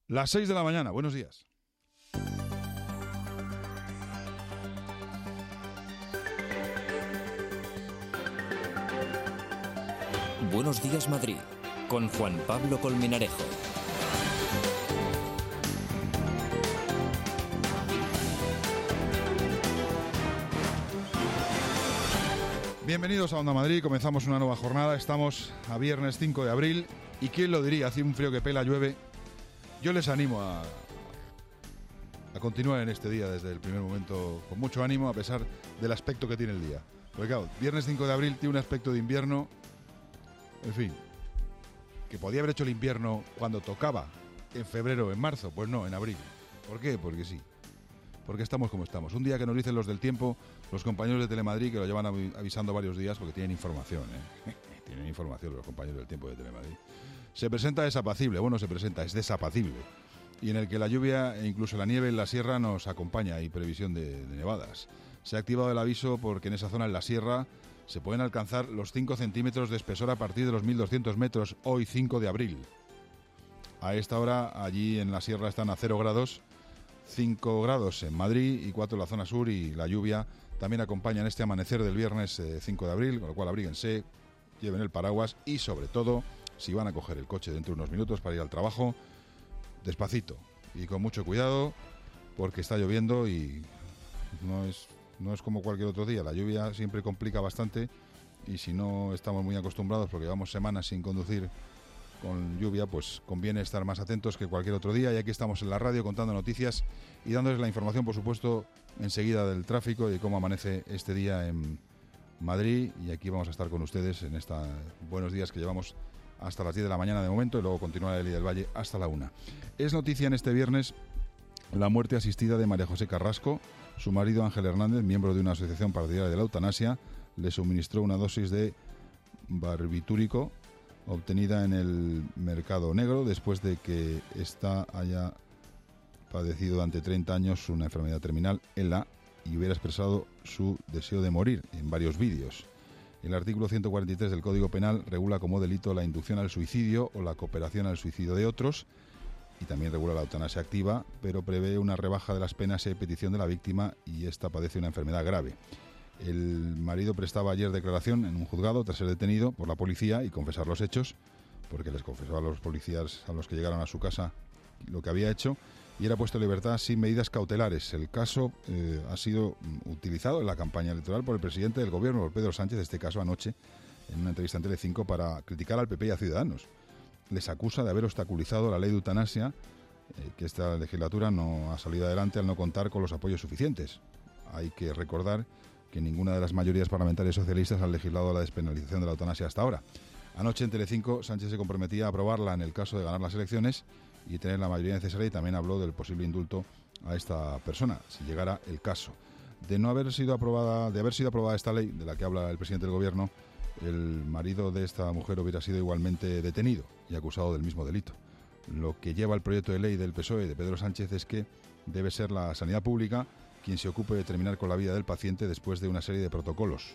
Las 6 de la mañana, buenos días. Buenos días, Madrid, con Juan Pablo Colmenarejo. Bienvenidos a Onda Madrid, comenzamos una nueva jornada, estamos a viernes 5 de abril y quién lo diría, hace un frío que pela, llueve. Yo les animo a continuar en este día desde el primer momento con mucho ánimo a pesar del aspecto que tiene el día. Porque claro, viernes 5 de abril tiene un aspecto de invierno, en fin, que podía haber hecho el invierno cuando tocaba, en febrero o en marzo, pues no, en abril. ¿Por qué? Porque sí. Porque estamos como estamos. Un día que nos dicen los del tiempo, los compañeros de Telemadrid, que lo llevan avisando varios días porque tienen información, Tienen información los compañeros del tiempo de Telemadrid. Se presenta desapacible, es desapacible. Y en el que la lluvia e incluso la nieve en la sierra nos acompaña, y previsión de nevadas. Se ha activado el aviso porque en esa zona, en la sierra, se pueden alcanzar los 5 centímetros de espesor a partir de los 1.200 metros, hoy 5 de abril. A esta hora, allí en la sierra están a 0 grados, 5 grados en Madrid y 4 en la zona sur, y la lluvia también acompaña en este amanecer del viernes 5 de abril, con lo cual abríguense, lleven el paraguas y sobre todo, si van a coger el coche dentro de unos minutos para ir al trabajo, despacito y con mucho cuidado porque está lloviendo y no es como cualquier otro día. La lluvia siempre complica bastante y si no estamos muy acostumbrados porque llevamos semanas sin conducir con lluvia, pues conviene estar más atentos que cualquier otro día. Y aquí estamos en la radio contando noticias y dándoles la información, por supuesto, enseguida del tráfico y de cómo amanece este día en Madrid. Y aquí vamos a estar con ustedes en esta buenos días que llevamos hasta las 10 de la mañana de momento y luego continuará el Eli del Valle hasta la 1. Es noticia en este viernes la muerte asistida de María José Carrasco. Su marido Ángel Hernández, miembro de una asociación partidaria de la eutanasia, le suministró una dosis de barbitúrico obtenida en el mercado negro después de que ésta haya padecido durante 30 años una enfermedad terminal, ELA, y hubiera expresado su deseo de morir en varios vídeos. El artículo 143 del Código Penal regula como delito la inducción al suicidio o la cooperación al suicidio de otros, y también regula la eutanasia activa, pero prevé una rebaja de las penas si hay petición de la víctima y ésta padece una enfermedad grave. El marido prestaba ayer declaración en un juzgado tras ser detenido por la policía y confesar los hechos, porque les confesó a los policías a los que llegaron a su casa lo que había hecho, y era puesto en libertad sin medidas cautelares. El caso ha sido utilizado en la campaña electoral por el presidente del gobierno, por Pedro Sánchez, este caso anoche, en una entrevista en Telecinco, para criticar al PP y a Ciudadanos. Les acusa de haber obstaculizado la ley de eutanasia, que esta legislatura no ha salido adelante al no contar con los apoyos suficientes. Hay que recordar que ninguna de las mayorías parlamentarias socialistas han legislado la despenalización de la eutanasia hasta ahora. Anoche en Telecinco, Sánchez se comprometía a aprobarla en el caso de ganar las elecciones y tener la mayoría necesaria, y también habló del posible indulto a esta persona, si llegara el caso. De haber sido aprobada esta ley de la que habla el presidente del gobierno, el marido de esta mujer hubiera sido igualmente detenido y acusado del mismo delito. Lo que lleva el proyecto de ley del PSOE de Pedro Sánchez es que debe ser la sanidad pública quien se ocupe de terminar con la vida del paciente después de una serie de protocolos.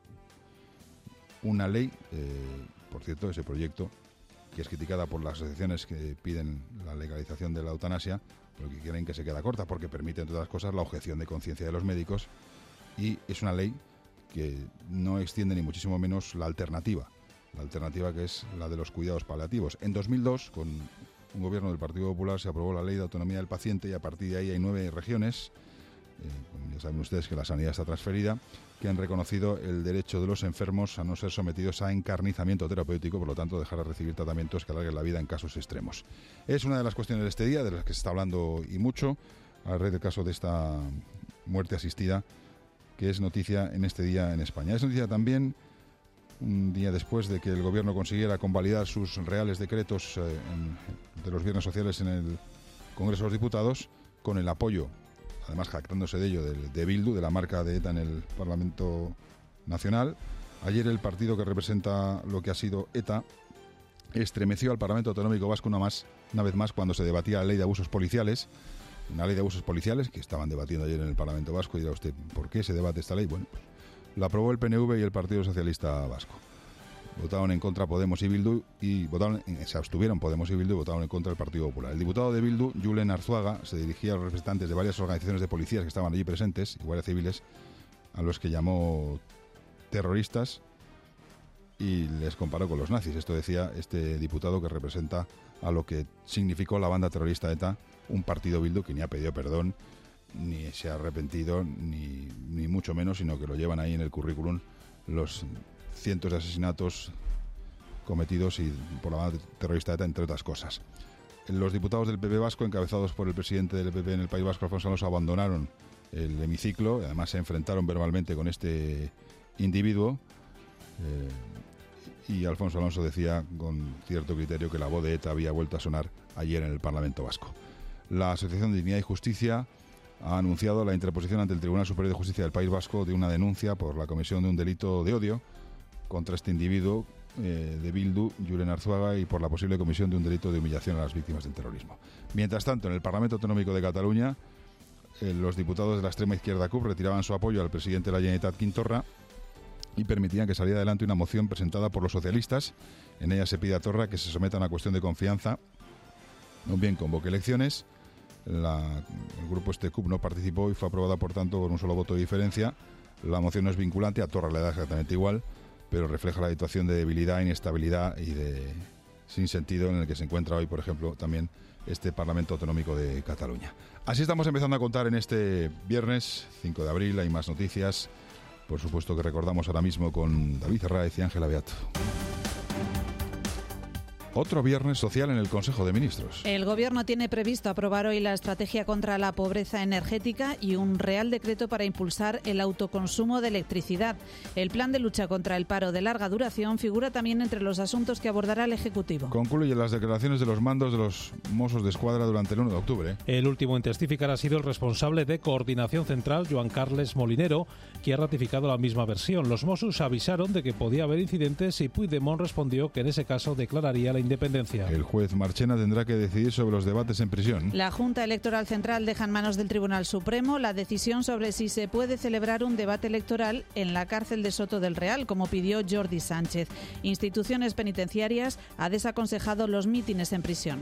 Una ley, por cierto, ese proyecto, que es criticada por las asociaciones que piden la legalización de la eutanasia, porque quieren que se quede corta, porque permite, entre otras cosas, la objeción de conciencia de los médicos, y es una ley que no extiende ni muchísimo menos la alternativa que es la de los cuidados paliativos. En 2002, con un gobierno del Partido Popular, se aprobó la Ley de Autonomía del Paciente y a partir de ahí hay 9 regiones, ya saben ustedes que la sanidad está transferida, que han reconocido el derecho de los enfermos a no ser sometidos a encarnizamiento terapéutico, por lo tanto dejar de recibir tratamientos que alarguen la vida en casos extremos. Es una de las cuestiones de este día, de las que se está hablando y mucho, a raíz del caso de esta muerte asistida, que es noticia en este día en España. Es noticia también un día después de que el gobierno consiguiera convalidar sus reales decretos de los viernes sociales en el Congreso de los Diputados, con el apoyo, además jactándose de ello, de Bildu, de la marca de ETA en el Parlamento Nacional. Ayer el partido que representa lo que ha sido ETA estremeció al Parlamento Autonómico Vasco una vez más cuando se debatía la ley de abusos policiales. Una ley de abusos policiales que estaban debatiendo ayer en el Parlamento Vasco. Y dirá usted, ¿por qué se debate esta ley? Bueno, pues la aprobó el PNV y el Partido Socialista Vasco. votaron en contra Podemos y Bildu y se abstuvieron Podemos y Bildu y votaron en contra el Partido Popular. El diputado de Bildu, Julen Arzuaga, se dirigía a los representantes de varias organizaciones de policías que estaban allí presentes, y guardias civiles, a los que llamó terroristas y les comparó con los nazis. Esto decía este diputado, que representa a lo que significó la banda terrorista ETA, un partido Bildu que ni ha pedido perdón, ni se ha arrepentido, ni mucho menos, sino que lo llevan ahí en el currículum los cientos de asesinatos cometidos por la banda terrorista ETA, entre otras cosas. Los diputados del PP vasco, encabezados por el presidente del PP en el País Vasco, Alfonso Alonso, abandonaron el hemiciclo y además se enfrentaron verbalmente con este individuo. Y Alfonso Alonso decía con cierto criterio que la voz de ETA había vuelto a sonar ayer en el Parlamento Vasco. La Asociación de Dignidad y Justicia ha anunciado la interposición ante el Tribunal Superior de Justicia del País Vasco de una denuncia por la comisión de un delito de odio contra este individuo de Bildu, Julen Arzuaga, y por la posible comisión de un delito de humillación a las víctimas del terrorismo. Mientras tanto, en el Parlamento Autonómico de Cataluña, los diputados de la extrema izquierda CUP retiraban su apoyo al presidente de la Generalitat, Quim Torra, y permitían que saliera adelante una moción presentada por los socialistas. En ella se pide a Torra que se someta a una cuestión de confianza, o bien convoque elecciones. El grupo CUP no participó y fue aprobada, por tanto, por un solo voto de diferencia. La moción no es vinculante, a Torra le da exactamente igual, pero refleja la situación de debilidad, inestabilidad y de sinsentido en el que se encuentra hoy, por ejemplo, también este Parlamento Autonómico de Cataluña. Así estamos empezando a contar en este viernes 5 de abril. Hay más noticias, por supuesto, que recordamos ahora mismo con David Herráez y Ángela Beato. Otro viernes social en el Consejo de Ministros. El Gobierno tiene previsto aprobar hoy la estrategia contra la pobreza energética y un Real Decreto para impulsar el autoconsumo de electricidad. El plan de lucha contra el paro de larga duración figura también entre los asuntos que abordará el Ejecutivo. Concluyen las declaraciones de los mandos de los Mossos de Escuadra durante el 1 de octubre. El último en testificar ha sido el responsable de Coordinación Central, Joan Carles Molinero, que ha ratificado la misma versión. Los Mossos avisaron de que podía haber incidentes y Puigdemont respondió que en ese caso declararía la independencia. El juez Marchena tendrá que decidir sobre los debates en prisión. La Junta Electoral Central deja en manos del Tribunal Supremo la decisión sobre si se puede celebrar un debate electoral en la cárcel de Soto del Real, como pidió Jordi Sánchez. Instituciones penitenciarias ha desaconsejado los mítines en prisión.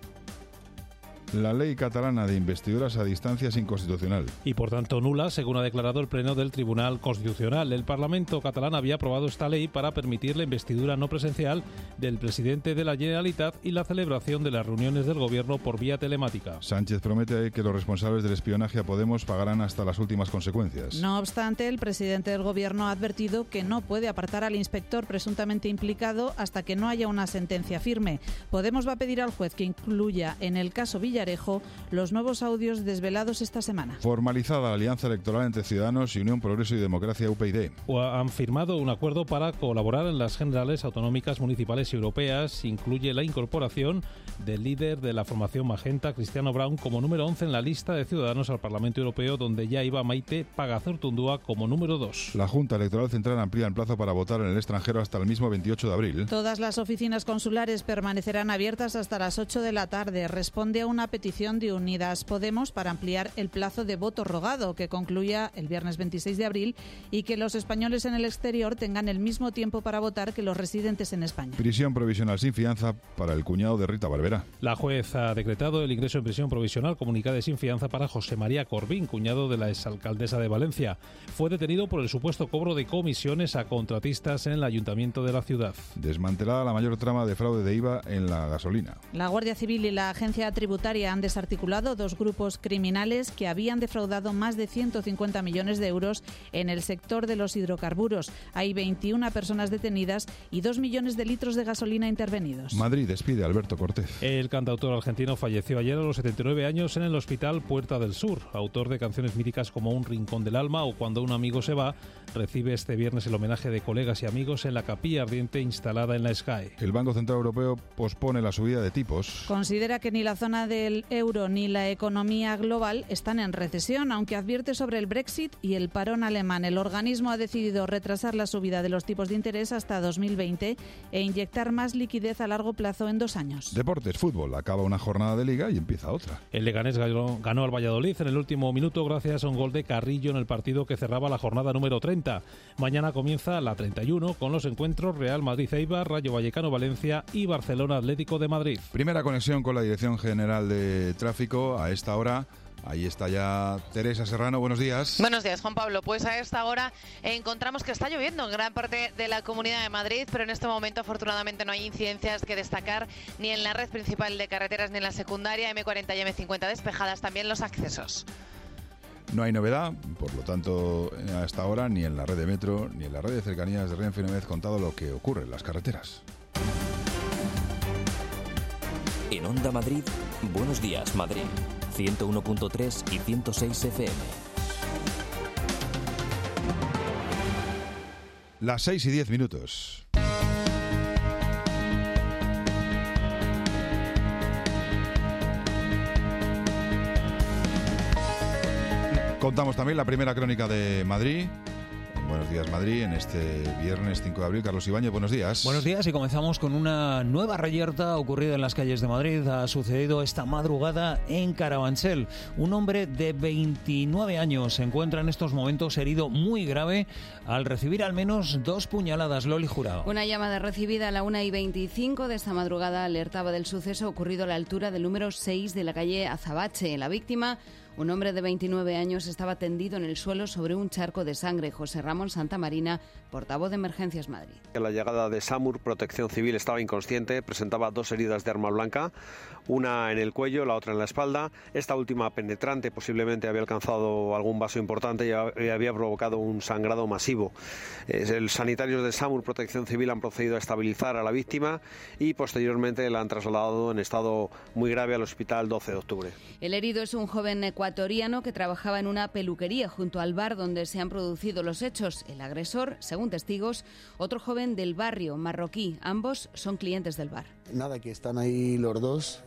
La ley catalana de investiduras a distancia es inconstitucional. Y por tanto nula, según ha declarado el Pleno del Tribunal Constitucional. El Parlamento catalán había aprobado esta ley para permitir la investidura no presencial del presidente de la Generalitat y la celebración de las reuniones del Gobierno por vía telemática. Sánchez promete que los responsables del espionaje a Podemos pagarán hasta las últimas consecuencias. No obstante, el presidente del Gobierno ha advertido que no puede apartar al inspector presuntamente implicado hasta que no haya una sentencia firme. Podemos va a pedir al juez que incluya en el caso Villarejo los nuevos audios desvelados esta semana. Formalizada la alianza electoral entre Ciudadanos y Unión Progreso y Democracia UPyD. Han firmado un acuerdo para colaborar en las generales autonómicas, municipales y europeas. Incluye la incorporación del líder de la formación Magenta, Cristiano Brown, como número 11 en la lista de Ciudadanos al Parlamento Europeo, donde ya iba Maite Pagazaurtundúa como número 2. La Junta Electoral Central amplía el plazo para votar en el extranjero hasta el mismo 28 de abril. Todas las oficinas consulares permanecerán abiertas hasta las 8 de la tarde. Responde a una petición de Unidas Podemos para ampliar el plazo de voto rogado, que concluya el viernes 26 de abril, y que los españoles en el exterior tengan el mismo tiempo para votar que los residentes en España. Prisión provisional sin fianza para el cuñado de Rita Barberá. La juez ha decretado el ingreso en prisión provisional comunicada y sin fianza para José María Corbín, cuñado de la exalcaldesa de Valencia. Fue detenido por el supuesto cobro de comisiones a contratistas en el ayuntamiento de la ciudad. Desmantelada la mayor trama de fraude de IVA en la gasolina. La Guardia Civil y la Agencia Tributaria han desarticulado dos grupos criminales que habían defraudado más de 150 millones de euros en el sector de los hidrocarburos. Hay 21 personas detenidas y 2 millones de litros de gasolina intervenidos. Madrid despide a Alberto Cortés. El cantautor argentino falleció ayer a los 79 años en el Hospital Puerta del Sur. Autor de canciones míticas como Un rincón del alma o Cuando un amigo se va, recibe este viernes el homenaje de colegas y amigos en la capilla ardiente instalada en la SGAE. El Banco Central Europeo pospone la subida de tipos. Considera que ni la zona de del euro ni la economía global están en recesión, aunque advierte sobre el Brexit y el parón alemán. El organismo ha decidido retrasar la subida de los tipos de interés hasta 2020 e inyectar más liquidez a largo plazo en 2 años. Deportes, fútbol. Acaba una jornada de Liga y empieza otra. El Leganés ganó al Valladolid en el último minuto gracias a un gol de Carrillo en el partido que cerraba la jornada número 30. Mañana comienza la 31 con los encuentros Real Madrid-Eibar, Rayo Vallecano-Valencia y Barcelona-Atlético de Madrid. Primera conexión con la Dirección General de Tráfico a esta hora. Ahí está ya Teresa Serrano, buenos días. Buenos días, Juan Pablo. Pues a esta hora encontramos que está lloviendo en gran parte de la Comunidad de Madrid, pero en este momento afortunadamente no hay incidencias que destacar ni en la red principal de carreteras ni en la secundaria, M40 y M50 despejadas, también los accesos. No hay novedad, por lo tanto, hasta ahora ni en la red de metro ni en la red de cercanías de Renfe no me has contado lo que ocurre en las carreteras. En Onda Madrid, Buenos Días Madrid, 101.3 y 106 FM. Las 6:10. Contamos también la primera crónica de Madrid. Buenos días, Madrid, en este viernes 5 de abril. Carlos Ibáñez, buenos días. Buenos días y comenzamos con una nueva reyerta ocurrida en las calles de Madrid. Ha sucedido esta madrugada en Carabanchel. Un hombre de 29 años se encuentra en estos momentos herido muy grave al recibir al menos 2 puñaladas. Loli Jurado. Una llamada recibida a la 1:25 de esta madrugada alertaba del suceso ocurrido a la altura del número 6 de la calle Azabache. La víctima, un hombre de 29 años, estaba tendido en el suelo sobre un charco de sangre. José Ramón Santamarina, portavoz de Emergencias Madrid. A la llegada de SAMUR, Protección Civil estaba inconsciente, presentaba 2 heridas de arma blanca, una en el cuello, la otra en la espalda. Esta última penetrante, posiblemente había alcanzado algún vaso importante y había provocado un sangrado masivo. Los sanitarios de SAMUR, Protección Civil, han procedido a estabilizar a la víctima y posteriormente la han trasladado en estado muy grave al hospital 12 de octubre. El herido es un joven ecuatoriano que trabajaba en una peluquería junto al bar donde se han producido los hechos. El agresor, según testigos, otro joven del barrio marroquí. Ambos son clientes del bar. Nada, que están ahí los dos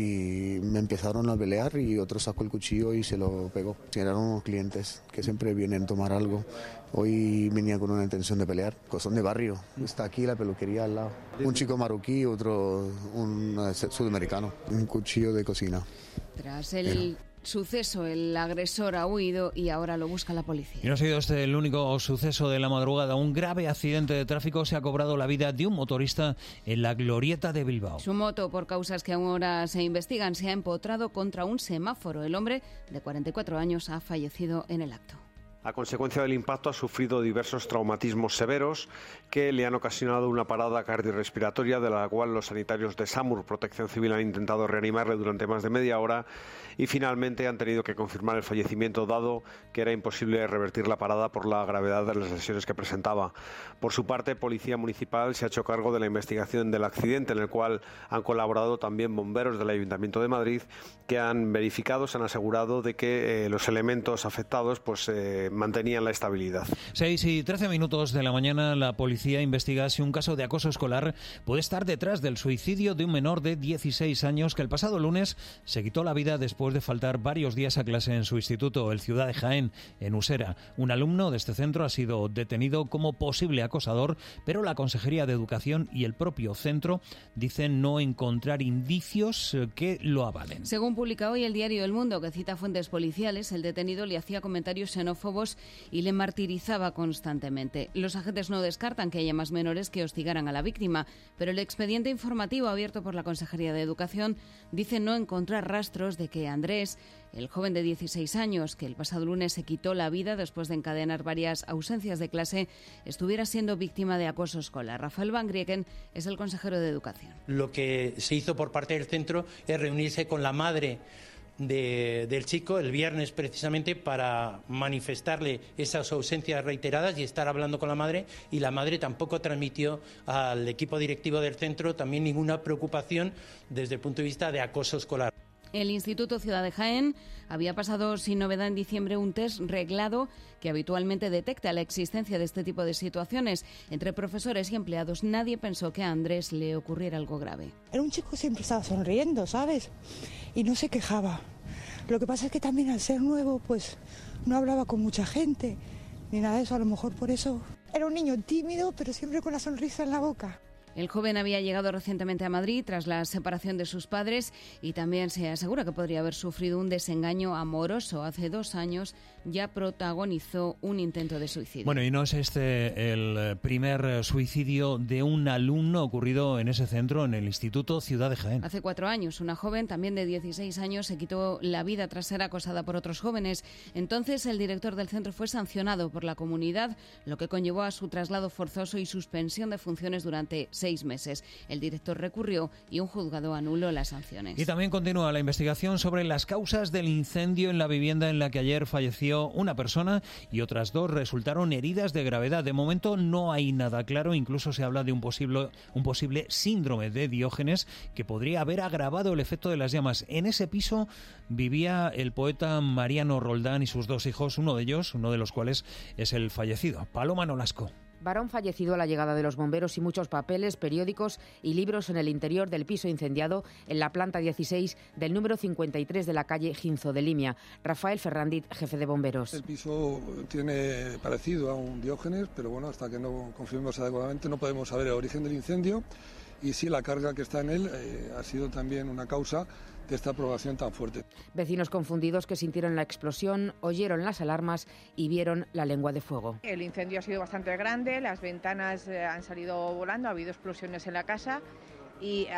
y me empezaron a pelear y otro sacó el cuchillo y se lo pegó. Eran unos clientes que siempre vienen a tomar algo. Hoy venía con una intención de pelear. Son de barrio. Está aquí la peluquería al lado. Un chico marroquí, otro un sudamericano. Un cuchillo de cocina. Tras el suceso, el agresor ha huido y ahora lo busca la policía. Y no ha sido este el único suceso de la madrugada. Un grave accidente de tráfico se ha cobrado la vida de un motorista en la Glorieta de Bilbao. Su moto, por causas que aún ahora se investigan, se ha empotrado contra un semáforo. El hombre, de 44 años, ha fallecido en el acto. A consecuencia del impacto ha sufrido diversos traumatismos severos que le han ocasionado una parada cardiorrespiratoria, de la cual los sanitarios de SAMUR, Protección Civil, han intentado reanimarle durante más de media hora y finalmente han tenido que confirmar el fallecimiento, dado que era imposible revertir la parada por la gravedad de las lesiones que presentaba. Por su parte, Policía Municipal se ha hecho cargo de la investigación del accidente, en el cual han colaborado también bomberos del Ayuntamiento de Madrid, que han verificado, se han asegurado de que los elementos afectados mantenían la estabilidad. 6:13 de la mañana, la policía investiga si un caso de acoso escolar puede estar detrás del suicidio de un menor de 16 años que el pasado lunes se quitó la vida después de faltar varios días a clase en su instituto, el Ciudad de Jaén, en Usera. Un alumno de este centro ha sido detenido como posible acosador, pero la Consejería de Educación y el propio centro dicen no encontrar indicios que lo avalen. Según publica hoy el diario El Mundo, que cita fuentes policiales, el detenido le hacía comentarios xenófobos y le martirizaba constantemente. Los agentes no descartan que haya más menores que hostigaran a la víctima, pero el expediente informativo abierto por la Consejería de Educación dice no encontrar rastros de que Andrés, el joven de 16 años que el pasado lunes se quitó la vida después de encadenar varias ausencias de clase, estuviera siendo víctima de acoso escolar. Rafael Van Grieken es el consejero de Educación. Lo que se hizo por parte del centro es reunirse con la madre del chico el viernes precisamente para manifestarle esas ausencias reiteradas y estar hablando con la madre, y la madre tampoco transmitió al equipo directivo del centro también ninguna preocupación desde el punto de vista de acoso escolar. El Instituto Ciudad de Jaén había pasado sin novedad en diciembre un test reglado que habitualmente detecta la existencia de este tipo de situaciones. Entre profesores y empleados nadie pensó que a Andrés le ocurriera algo grave. Era un chico que siempre estaba sonriendo, ¿sabes? y no se quejaba. Lo que pasa es que también al ser nuevo, pues no hablaba con mucha gente, ni nada de eso, a lo mejor por eso. Era un niño tímido, pero siempre con la sonrisa en la boca. El joven había llegado recientemente a Madrid tras la separación de sus padres y también se asegura que podría haber sufrido un desengaño amoroso. Hace 2 años ya protagonizó un intento de suicidio. Bueno, y no es este el primer suicidio de un alumno ocurrido en ese centro, en el Instituto Ciudad de Jaén. Hace 4 años, una joven también de 16 años se quitó la vida tras ser acosada por otros jóvenes. Entonces, el director del centro fue sancionado por la comunidad, lo que conllevó a su traslado forzoso y suspensión de funciones durante 6 meses. El director recurrió y un juzgado anuló las sanciones. Y también continúa la investigación sobre las causas del incendio en la vivienda en la que ayer falleció una persona y otras 2 resultaron heridas de gravedad. De momento no hay nada claro, incluso se habla de un posible síndrome de Diógenes que podría haber agravado el efecto de las llamas. En ese piso vivía el poeta Mariano Roldán y sus 2 hijos, uno de los cuales es el fallecido, Paloma Nolasco. Varón fallecido a la llegada de los bomberos y muchos papeles, periódicos y libros en el interior del piso incendiado en la planta 16 del número 53 de la calle Ginzo de Limia. Rafael Ferrandit, jefe de bomberos. El piso tiene parecido a un Diógenes, pero bueno, hasta que no confirmemos adecuadamente no podemos saber el origen del incendio y si la carga que está en él ha sido también una causa de esta propagación tan fuerte. Vecinos confundidos que sintieron la explosión, oyeron las alarmas y vieron la lengua de fuego. El incendio ha sido bastante grande, las ventanas han salido volando, ha habido explosiones en la casa y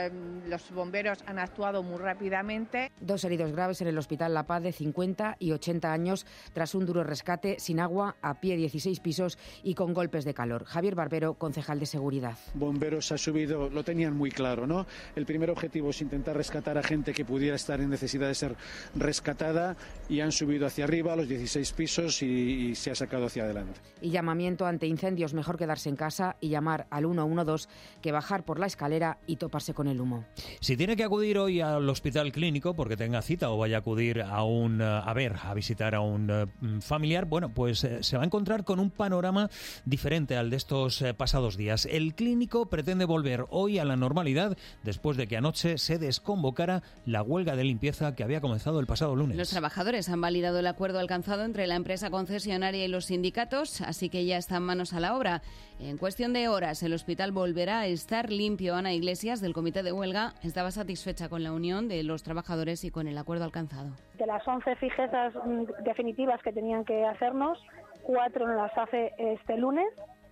los bomberos han actuado muy rápidamente. 2 heridos graves en el Hospital La Paz de 50 y 80 años tras un duro rescate, sin agua, a pie 16 pisos y con golpes de calor. Javier Barbero, concejal de Seguridad. Bomberos ha subido, lo tenían muy claro, ¿no? El primer objetivo es intentar rescatar a gente que pudiera estar en necesidad de ser rescatada y han subido hacia arriba a los 16 pisos y se ha sacado hacia adelante. Y llamamiento ante incendios, mejor quedarse en casa y llamar al 112 que bajar por la escalera y toparse con el humo. Si tiene que acudir hoy al hospital clínico porque tenga cita o vaya a acudir a visitar a un familiar, bueno, pues se va a encontrar con un panorama diferente al de estos pasados días. El clínico pretende volver hoy a la normalidad después de que anoche se desconvocara la huelga de limpieza que había comenzado el pasado lunes. Los trabajadores han validado el acuerdo alcanzado entre la empresa concesionaria y los sindicatos, así que ya están manos a la obra. En cuestión de horas, el hospital volverá a estar limpio. Ana Iglesias, del comité de huelga, estaba satisfecha con la unión de los trabajadores y con el acuerdo alcanzado. De las 11 fijezas definitivas que tenían que hacernos, 4 nos las hace este lunes,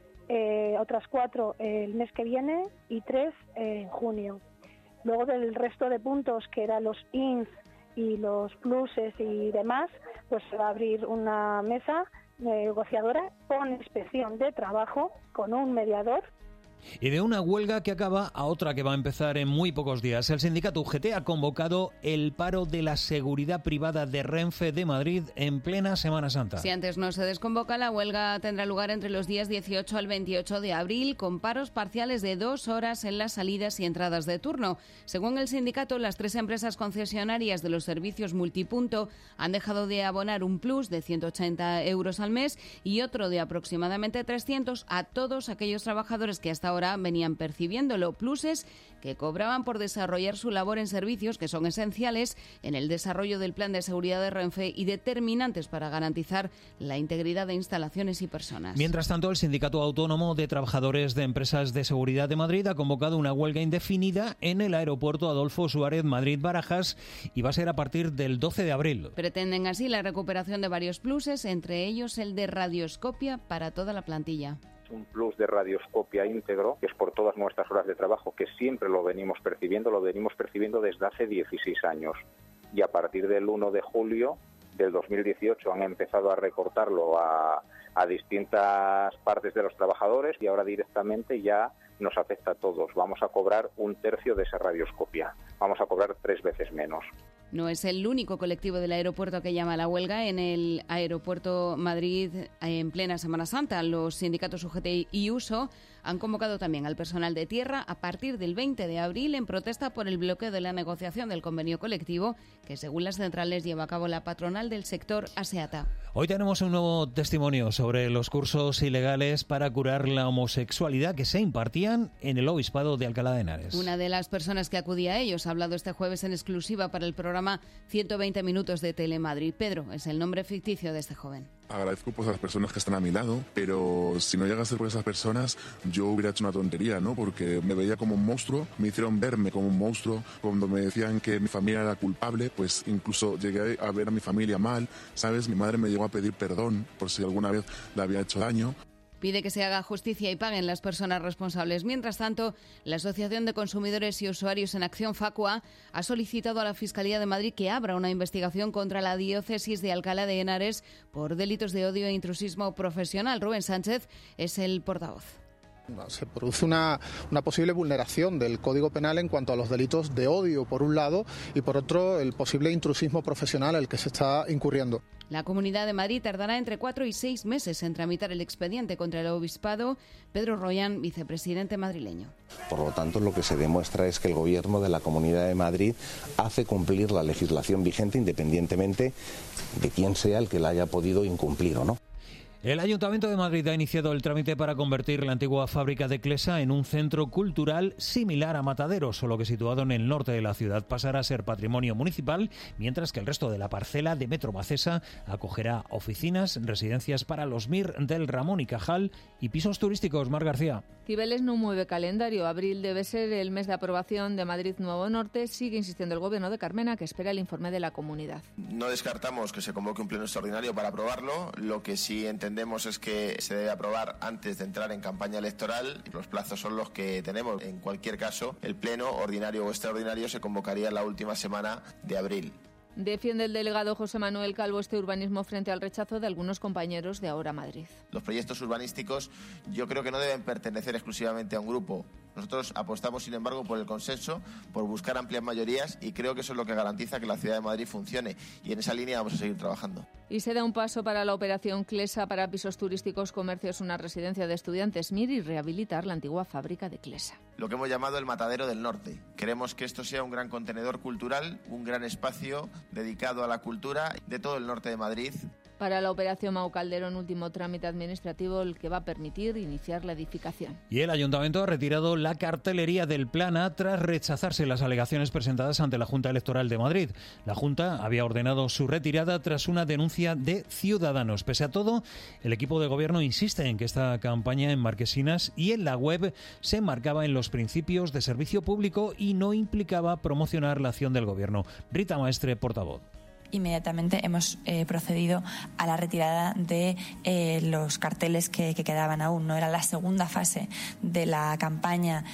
otras 4 el mes que viene y 3 en junio. Luego del resto de puntos, que eran los INS y los pluses y demás, pues se va a abrir una mesa negociadora con inspección de trabajo, con un mediador. Y de una huelga que acaba a otra que va a empezar en muy pocos días. El sindicato UGT ha convocado el paro de la seguridad privada de Renfe de Madrid en plena Semana Santa. Si antes no se desconvoca, la huelga tendrá lugar entre los días 18 al 28 de abril, con paros parciales de 2 horas en las salidas y entradas de turno. Según el sindicato, las 3 empresas concesionarias de los servicios multipunto han dejado de abonar un plus de 180 euros al mes y otro de aproximadamente 300 a todos aquellos trabajadores que hasta ahora venían percibiéndolo, pluses que cobraban por desarrollar su labor en servicios que son esenciales en el desarrollo del plan de seguridad de Renfe y determinantes para garantizar la integridad de instalaciones y personas. Mientras tanto, el Sindicato Autónomo de Trabajadores de Empresas de Seguridad de Madrid ha convocado una huelga indefinida en el aeropuerto Adolfo Suárez Madrid-Barajas y va a ser a partir del 12 de abril. Pretenden así la recuperación de varios pluses, entre ellos el de radioscopia para toda la plantilla. Un plus de radioscopia íntegro, que es por todas nuestras horas de trabajo, que siempre lo venimos percibiendo desde hace 16 años. Y a partir del 1 de julio del 2018 han empezado a recortarlo a distintas partes de los trabajadores y ahora directamente ya nos afecta a todos. Vamos a cobrar 1/3 de esa radioscopia. Vamos a cobrar 3 veces menos. No es el único colectivo del aeropuerto que llama a la huelga. En el aeropuerto Madrid, en plena Semana Santa, los sindicatos UGT y USO han convocado también al personal de tierra a partir del 20 de abril en protesta por el bloqueo de la negociación del convenio colectivo que, según las centrales, lleva a cabo la patronal del sector ASEATA. Hoy tenemos un nuevo testimonio sobre los cursos ilegales para curar la homosexualidad que se impartían en el Obispado de Alcalá de Henares. Una de las personas que acudía a ellos ha hablado este jueves en exclusiva para el programa 120 Minutos de Telemadrid. Pedro es el nombre ficticio de este joven. Agradezco pues a las personas que están a mi lado, pero si no llega a ser por esas personas, yo hubiera hecho una tontería, ¿no? Porque me veía como un monstruo, me hicieron verme como un monstruo. Cuando me decían que mi familia era culpable, pues incluso llegué a ver a mi familia mal, ¿sabes? Mi madre me llegó a pedir perdón por si alguna vez le había hecho daño. Pide que se haga justicia y paguen las personas responsables. Mientras tanto, la Asociación de Consumidores y Usuarios en Acción, Facua, ha solicitado a la Fiscalía de Madrid que abra una investigación contra la diócesis de Alcalá de Henares por delitos de odio e intrusismo profesional. Rubén Sánchez es el portavoz. Se produce una posible vulneración del Código Penal en cuanto a los delitos de odio, por un lado, y por otro, el posible intrusismo profesional al que se está incurriendo. La Comunidad de Madrid tardará entre 4 y 6 meses en tramitar el expediente contra el Obispado. Pedro Royan, vicepresidente madrileño. Por lo tanto, lo que se demuestra es que el Gobierno de la Comunidad de Madrid hace cumplir la legislación vigente independientemente de quién sea el que la haya podido incumplir o no. El Ayuntamiento de Madrid ha iniciado el trámite para convertir la antigua fábrica de Clesa en un centro cultural similar a Matadero, solo que situado en el norte de la ciudad. Pasará a ser patrimonio municipal, mientras que el resto de la parcela de Metro Bacesa acogerá oficinas, residencias para los MIR del Ramón y Cajal y pisos turísticos. Mar García. Cibeles no mueve calendario. Abril debe ser el mes de aprobación de Madrid Nuevo Norte. Sigue insistiendo el Gobierno de Carmena, que espera el informe de la comunidad. No descartamos que se convoque un pleno extraordinario para aprobarlo. Lo que sí entendemos es que se debe aprobar antes de entrar en campaña electoral. Los plazos son los que tenemos. En cualquier caso, el pleno ordinario o extraordinario se convocaría la última semana de abril. Defiende el delegado José Manuel Calvo este urbanismo frente al rechazo de algunos compañeros de Ahora Madrid. Los proyectos urbanísticos yo creo que no deben pertenecer exclusivamente a un grupo. Nosotros apostamos, sin embargo, por el consenso, por buscar amplias mayorías y creo que eso es lo que garantiza que la ciudad de Madrid funcione y en esa línea vamos a seguir trabajando. Y se da un paso para la operación Clesa para pisos turísticos, comercios, una residencia de estudiantes MIR y rehabilitar la antigua fábrica de Clesa. Lo que hemos llamado el Matadero del Norte. Queremos que esto sea un gran contenedor cultural, un gran espacio dedicado a la cultura de todo el norte de Madrid. Para la operación Mau Calderón, último trámite administrativo el que va a permitir iniciar la edificación. Y el Ayuntamiento ha retirado la cartelería del Plan A tras rechazarse las alegaciones presentadas ante la Junta Electoral de Madrid. La Junta había ordenado su retirada tras una denuncia de Ciudadanos. Pese a todo, el equipo de gobierno insiste en que esta campaña en Marquesinas y en la web se enmarcaba en los principios de servicio público y no implicaba promocionar la acción del gobierno. Rita Maestre, portavoz. Inmediatamente hemos procedido a la retirada de los carteles que quedaban aún. No era la segunda fase de la campaña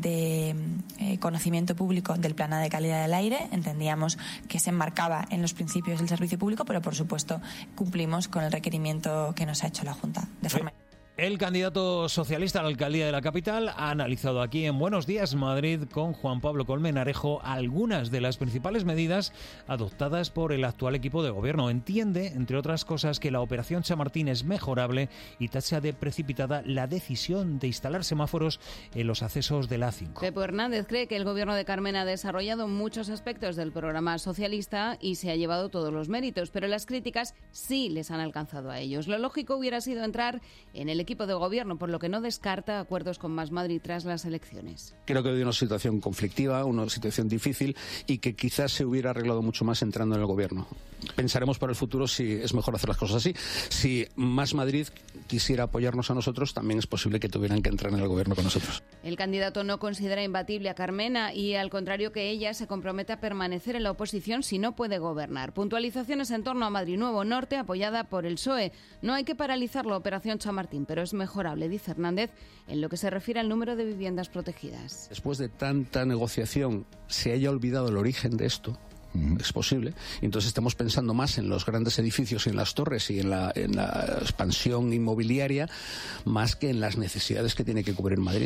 de conocimiento público del Plan A de calidad del aire. Entendíamos que se enmarcaba en los principios del servicio público, pero por supuesto cumplimos con el requerimiento que nos ha hecho la Junta de forma. El candidato socialista a la alcaldía de la capital ha analizado aquí en Buenos Días Madrid con Juan Pablo Colmenarejo algunas de las principales medidas adoptadas por el actual equipo de gobierno. Entiende, entre otras cosas, que la operación Chamartín es mejorable y tacha de precipitada la decisión de instalar semáforos en los accesos de la A5. Pepe Hernández cree que el gobierno de Carmena ha desarrollado muchos aspectos del programa socialista y se ha llevado todos los méritos, pero las críticas sí les han alcanzado a ellos. Lo lógico hubiera sido entrar en el equipo de gobierno, por lo que no descarta acuerdos con Más Madrid tras las elecciones. Creo que hay una situación conflictiva, una situación difícil y que quizás se hubiera arreglado mucho más entrando en el gobierno. Pensaremos para el futuro si es mejor hacer las cosas así. Si Más Madrid quisiera apoyarnos a nosotros, también es posible que tuvieran que entrar en el gobierno con nosotros. El candidato no considera imbatible a Carmena y, al contrario que ella, se compromete a permanecer en la oposición si no puede gobernar. Puntualizaciones en torno a Madrid Nuevo Norte, apoyada por el PSOE. No hay que paralizar la operación Chamartín, pero es mejorable, dice Hernández, en lo que se refiere al número de viviendas protegidas. Después de tanta negociación, se haya olvidado el origen de esto. Es posible. Entonces estamos pensando más en los grandes edificios y en las torres y en la expansión inmobiliaria más que en las necesidades que tiene que cubrir Madrid.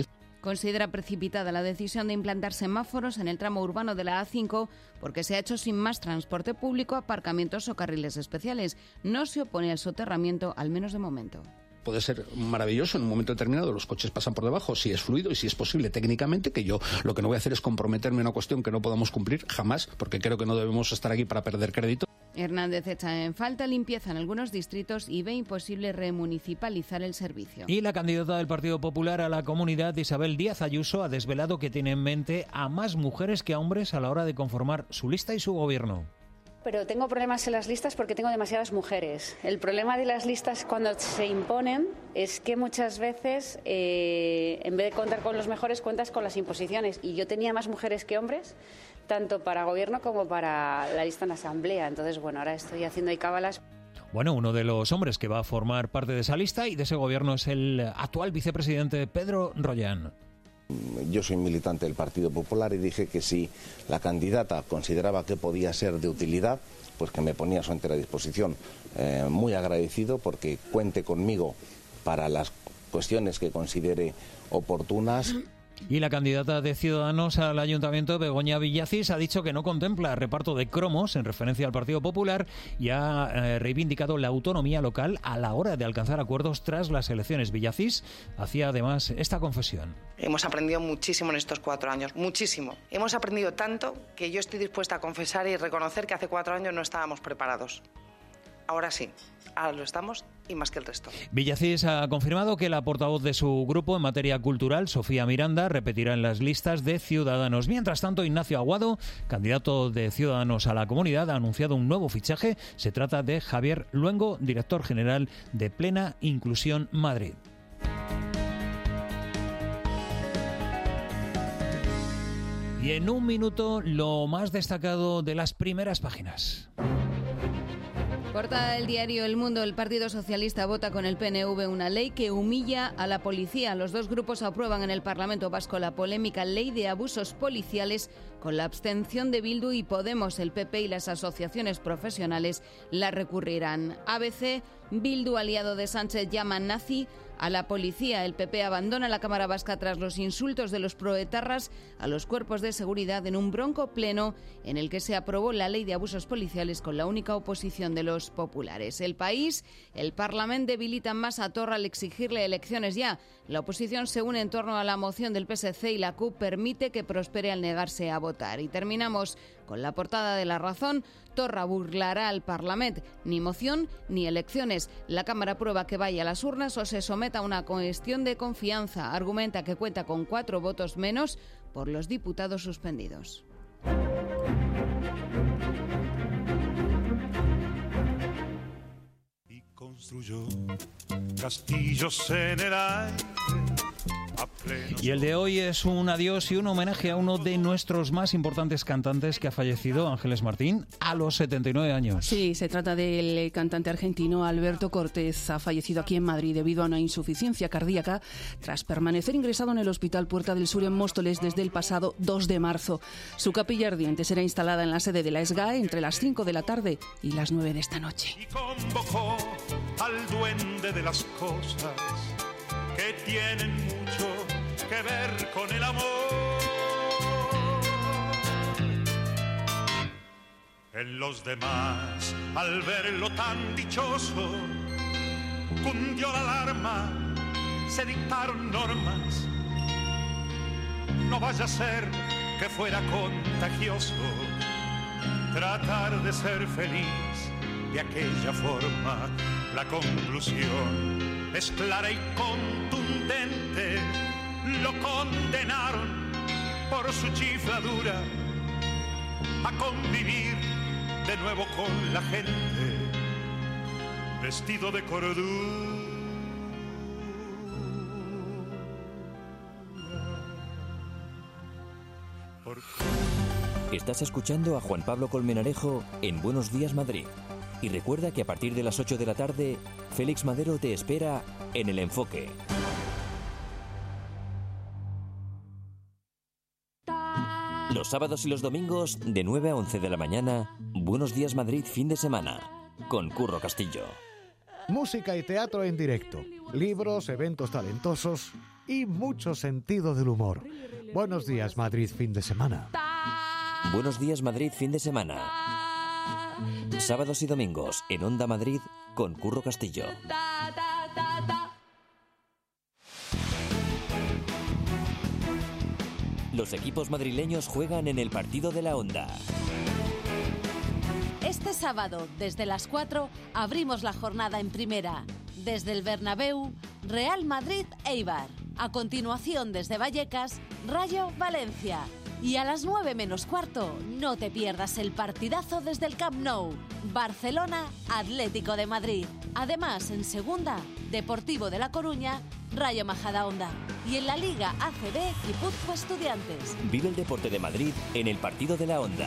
considera precipitada la decisión de implantar semáforos en el tramo urbano de la A5 porque se ha hecho sin más transporte público, aparcamientos o carriles especiales. No se opone al soterramiento, al menos de momento. Puede ser maravilloso en un momento determinado, los coches pasan por debajo, si es fluido y si es posible técnicamente, que yo lo que no voy a hacer es comprometerme en una cuestión que no podamos cumplir jamás, porque creo que no debemos estar aquí para perder crédito. Hernández echa en falta limpieza en algunos distritos y ve imposible remunicipalizar el servicio. Y la candidata del Partido Popular a la Comunidad, Isabel Díaz Ayuso, ha desvelado que tiene en mente a más mujeres que a hombres a la hora de conformar su lista y su gobierno. Pero tengo problemas en las listas porque tengo demasiadas mujeres. El problema de las listas cuando se imponen es que muchas veces, en vez de contar con los mejores, cuentas con las imposiciones. Y yo tenía más mujeres que hombres, tanto para gobierno como para la lista en la asamblea. Entonces, bueno, ahora estoy haciendo ahí cábalas. Bueno, uno de los hombres que va a formar parte de esa lista y de ese gobierno es el actual vicepresidente Pedro Rollán. Yo soy militante del Partido Popular y dije que si la candidata consideraba que podía ser de utilidad, pues que me ponía a su entera disposición. Muy agradecido porque cuente conmigo para las cuestiones que considere oportunas. Y la candidata de Ciudadanos al Ayuntamiento, Begoña Villacís, ha dicho que no contempla reparto de cromos en referencia al Partido Popular y ha reivindicado la autonomía local a la hora de alcanzar acuerdos tras las elecciones. Villacís hacía además esta confesión. Hemos aprendido muchísimo en estos 4 años, muchísimo. Hemos aprendido tanto que yo estoy dispuesta a confesar y reconocer que hace 4 años no estábamos preparados. Ahora sí, ahora lo estamos y más que el resto. Villacís ha confirmado que la portavoz de su grupo en materia cultural, Sofía Miranda, repetirá en las listas de Ciudadanos. Mientras tanto, Ignacio Aguado, candidato de Ciudadanos a la Comunidad, ha anunciado un nuevo fichaje. Se trata de Javier Luengo, director general de Plena Inclusión Madrid. Y en un minuto, lo más destacado de las primeras páginas. Portada del diario El Mundo, el Partido Socialista vota con el PNV una ley que humilla a la policía. Los dos grupos aprueban en el Parlamento Vasco la polémica ley de abusos policiales con la abstención de Bildu y Podemos. El PP y las asociaciones profesionales la recurrirán. ABC, Bildu, aliado de Sánchez, llama nazi a la policía. El PP abandona la Cámara Vasca tras los insultos de los proetarras a los cuerpos de seguridad en un bronco pleno en el que se aprobó la ley de abusos policiales con la única oposición de los populares. El País, el Parlamento debilita más a Torra al exigirle elecciones ya. La oposición se une en torno a la moción del PSC y la CUP permite que prospere al negarse a votar. Y terminamos con la portada de La Razón. Torra burlará al Parlamento. Ni moción ni elecciones. La Cámara aprueba que vaya a las urnas o se someta a una cuestión de confianza. Argumenta que cuenta con 4 votos menos por los diputados suspendidos. Y construyó castillos en el aire. Y el de hoy es un adiós y un homenaje a uno de nuestros más importantes cantantes que ha fallecido, Ángeles Martín, a los 79 años. Sí, se trata del cantante argentino Alberto Cortés. Ha fallecido aquí en Madrid debido a una insuficiencia cardíaca tras permanecer ingresado en el Hospital Puerta del Sur en Móstoles desde el pasado 2 de marzo. Su capilla ardiente será instalada en la sede de la SGAE entre las 5 de la tarde y las 9 de esta noche. Y convocó al duende de las cosas que tienen mucho que ver con el amor. En los demás, al verlo tan dichoso, cundió la alarma, se dictaron normas. No vaya a ser que fuera contagioso tratar de ser feliz de aquella forma. La conclusión es clara y contundente. Lo condenaron por su chifladura a convivir de nuevo con la gente, vestido de cordura. Estás escuchando a Juan Pablo Colmenarejo en Buenos Días Madrid. Y recuerda que a partir de las 8 de la tarde, Félix Madero te espera en El Enfoque. Los sábados y los domingos, de 9 a 11 de la mañana, Buenos Días Madrid fin de semana, con Curro Castillo. Música y teatro en directo, libros, eventos talentosos y mucho sentido del humor. Buenos días, Madrid, fin de semana. Buenos días, Madrid, fin de semana. Sábados y domingos en Onda Madrid con Curro Castillo. Los equipos madrileños juegan en el partido de la Onda. Este sábado, desde las 4, abrimos la jornada en primera. Desde el Bernabéu, Real Madrid-Eibar. A continuación, desde Vallecas, Rayo Valencia. Y a las 9 menos cuarto, no te pierdas el partidazo desde el Camp Nou. Barcelona, Atlético de Madrid. Además, en segunda, Deportivo de La Coruña, Rayo Majadahonda. Y en la Liga ACB, Guipúzcoa Estudiantes. Vive el deporte de Madrid en el partido de la Onda.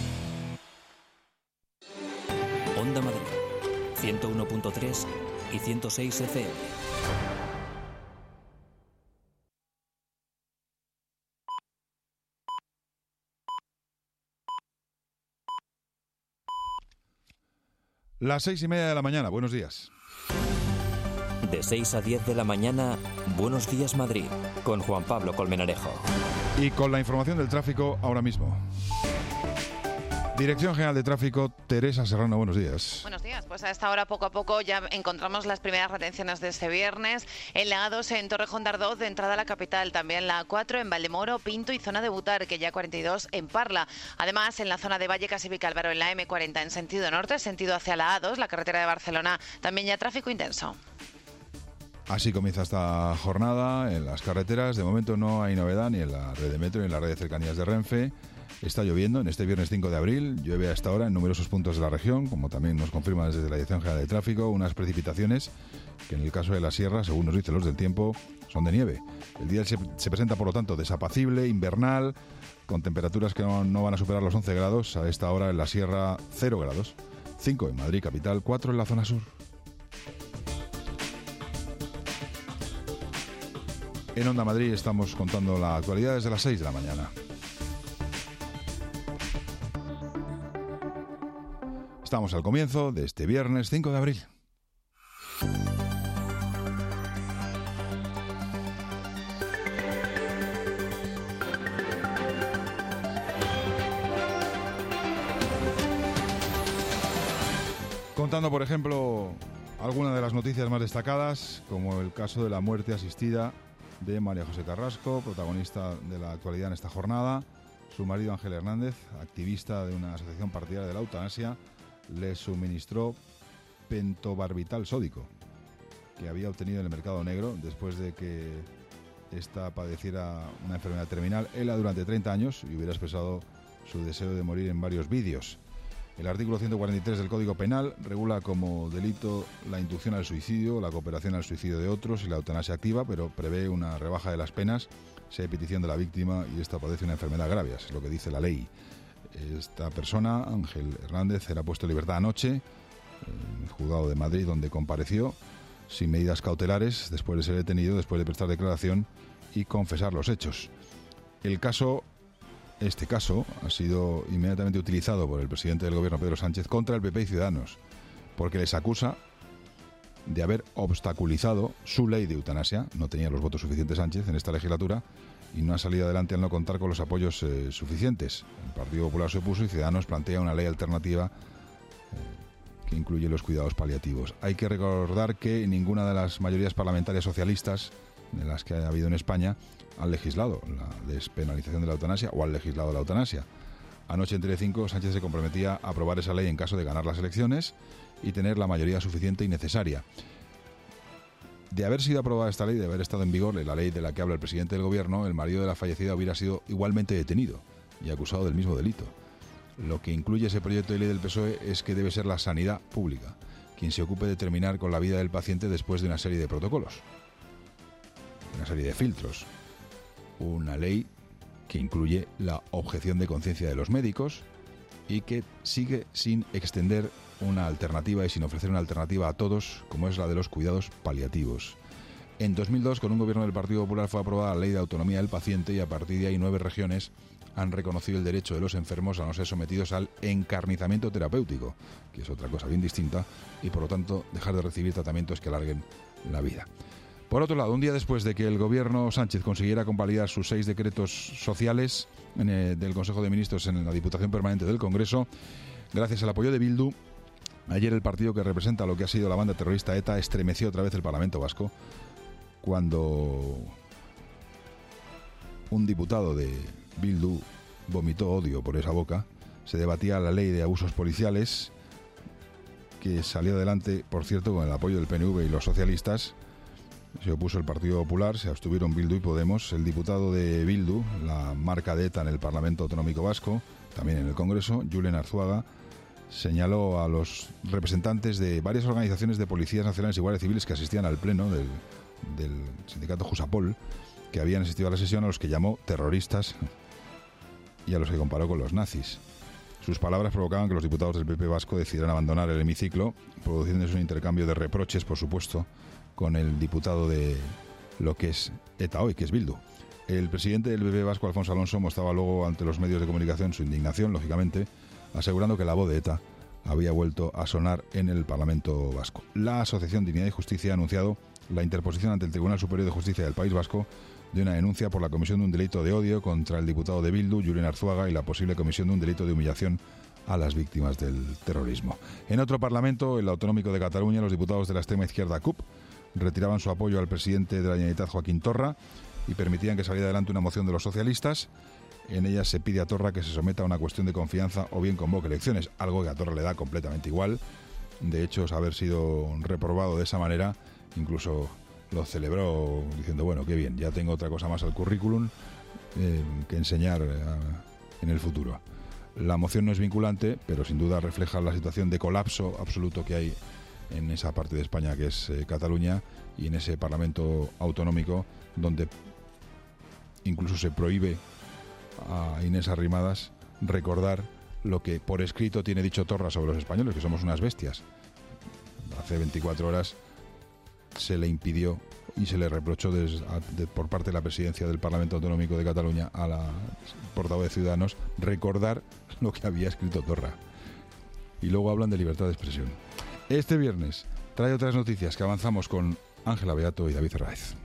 Onda Madrid, 101.3 y 106 FM. Las 6:30 de la mañana, buenos días. De 6 a 10 de la mañana, Buenos días Madrid, con Juan Pablo Colmenarejo. Y con la información del tráfico ahora mismo. Dirección General de Tráfico, Teresa Serrano, buenos días. Buenos días, pues a esta hora poco a poco ya encontramos las primeras retenciones de este viernes en la A2 en Torrejón de Ardoz de entrada a la capital, también la A4 en Valdemoro, Pinto y zona de Butarque, ya 42 en Parla. Además, en la zona de Vallecas y Vicálvaro en la M40 en sentido norte, sentido hacia la A2, la carretera de Barcelona, también ya tráfico intenso. Así comienza esta jornada en las carreteras. De momento no hay novedad ni en la red de metro ni en la red de cercanías de Renfe. Está lloviendo en este viernes 5 de abril, llueve hasta ahora en numerosos puntos de la región, como también nos confirma desde la Dirección General de Tráfico, unas precipitaciones que en el caso de la sierra, según nos dicen los del tiempo, son de nieve. El día se presenta, por lo tanto, desapacible, invernal, con temperaturas que no van a superar los 11 grados, a esta hora en la sierra 0 grados, 5 en Madrid capital, 4 en la zona sur. En Onda Madrid estamos contando la actualidad desde las 6 de la mañana. Estamos al comienzo de este viernes 5 de abril. Contando, por ejemplo, algunas de las noticias más destacadas, como el caso de la muerte asistida de María José Carrasco, protagonista de la actualidad en esta jornada. Su marido Ángel Hernández, activista de una asociación partidaria de la eutanasia, le suministró pentobarbital sódico, que había obtenido en el mercado negro después de que ésta padeciera una enfermedad terminal. Él durante 30 años y hubiera expresado su deseo de morir en varios vídeos. El artículo 143 del Código Penal regula como delito la inducción al suicidio, la cooperación al suicidio de otros y la eutanasia activa, pero prevé una rebaja de las penas si hay petición de la víctima y esta padece una enfermedad grave, es lo que dice la ley. Esta persona, Ángel Hernández, era puesto en libertad anoche en el juzgado de Madrid, donde compareció sin medidas cautelares después de ser detenido, después de prestar declaración y confesar los hechos. Este caso ha sido inmediatamente utilizado por el presidente del gobierno, Pedro Sánchez, contra el PP y Ciudadanos, porque les acusa de haber obstaculizado su ley de eutanasia. No tenía los votos suficientes Sánchez en esta legislatura y no ha salido adelante al no contar con los apoyos suficientes. El Partido Popular se opuso y Ciudadanos plantea una ley alternativa que incluye los cuidados paliativos. Hay que recordar que ninguna de las mayorías parlamentarias socialistas de las que ha habido en España han legislado la despenalización de la eutanasia o han legislado la eutanasia. Anoche en Telecinco Sánchez se comprometía a aprobar esa ley en caso de ganar las elecciones y tener la mayoría suficiente y necesaria. De haber sido aprobada esta ley, de haber estado en vigor la ley de la que habla el presidente del gobierno, el marido de la fallecida hubiera sido igualmente detenido y acusado del mismo delito. Lo que incluye ese proyecto de ley del PSOE es que debe ser la sanidad pública quien se ocupe de terminar con la vida del paciente después de una serie de protocolos, una serie de filtros. Una ley que incluye la objeción de conciencia de los médicos y que sigue sin extender una alternativa y sin ofrecer una alternativa a todos, como es la de los cuidados paliativos. En 2002, con un gobierno del Partido Popular, fue aprobada la Ley de Autonomía del Paciente y a partir de ahí 9 regiones han reconocido el derecho de los enfermos a no ser sometidos al encarnizamiento terapéutico, que es otra cosa bien distinta, y por lo tanto dejar de recibir tratamientos que alarguen la vida. Por otro lado, un día después de que el gobierno Sánchez consiguiera convalidar sus 6 decretos sociales del Consejo de Ministros en la Diputación Permanente del Congreso, gracias al apoyo de Bildu, ayer el partido que representa lo que ha sido la banda terrorista ETA estremeció otra vez el Parlamento Vasco cuando un diputado de Bildu vomitó odio por esa boca. Se debatía la ley de abusos policiales, que salió adelante, por cierto, con el apoyo del PNV y los socialistas. Se opuso el Partido Popular, se abstuvieron Bildu y Podemos. El diputado de Bildu, la marca de ETA en el Parlamento Autonómico Vasco, también en el Congreso, Julen Arzuaga, señaló a los representantes de varias organizaciones de policías nacionales y guardias civiles que asistían al pleno del sindicato Jusapol, que habían asistido a la sesión, a los que llamó terroristas y a los que comparó con los nazis. Sus palabras provocaban que los diputados del PP vasco decidieran abandonar el hemiciclo, produciéndose un intercambio de reproches, por supuesto, con el diputado de lo que es ETA hoy, que es Bildu. El presidente del PP vasco, Alfonso Alonso, mostraba luego ante los medios de comunicación su indignación, lógicamente, asegurando que la voz de ETA había vuelto a sonar en el Parlamento vasco. La Asociación Dignidad y Justicia ha anunciado la interposición ante el Tribunal Superior de Justicia del País Vasco de una denuncia por la comisión de un delito de odio contra el diputado de Bildu, Julen Arzuaga, y la posible comisión de un delito de humillación a las víctimas del terrorismo. En otro parlamento, el autonómico de Cataluña, los diputados de la extrema izquierda CUP retiraban su apoyo al presidente de la Generalitat, Joaquín Torra, y permitían que saliera adelante una moción de los socialistas. En ella se pide a Torra que se someta a una cuestión de confianza o bien convoque elecciones, algo que a Torra le da completamente igual. De hecho, haber sido reprobado de esa manera, incluso lo celebró diciendo, bueno, qué bien, ya tengo otra cosa más al currículum que enseñar en el futuro. La moción no es vinculante, pero sin duda refleja la situación de colapso absoluto que hay en esa parte de España que es Cataluña, y en ese Parlamento autonómico donde incluso se prohíbe a Inés Arrimadas recordar lo que por escrito tiene dicho Torra sobre los españoles, que somos unas bestias. Hace 24 horas se le impidió y se le reprochó por parte de la presidencia del Parlamento Autonómico de Cataluña a la portavoz de Ciudadanos recordar lo que había escrito Torra. Y luego hablan de libertad de expresión. Este viernes trae otras noticias que avanzamos con Ángela Beato y David Herráez.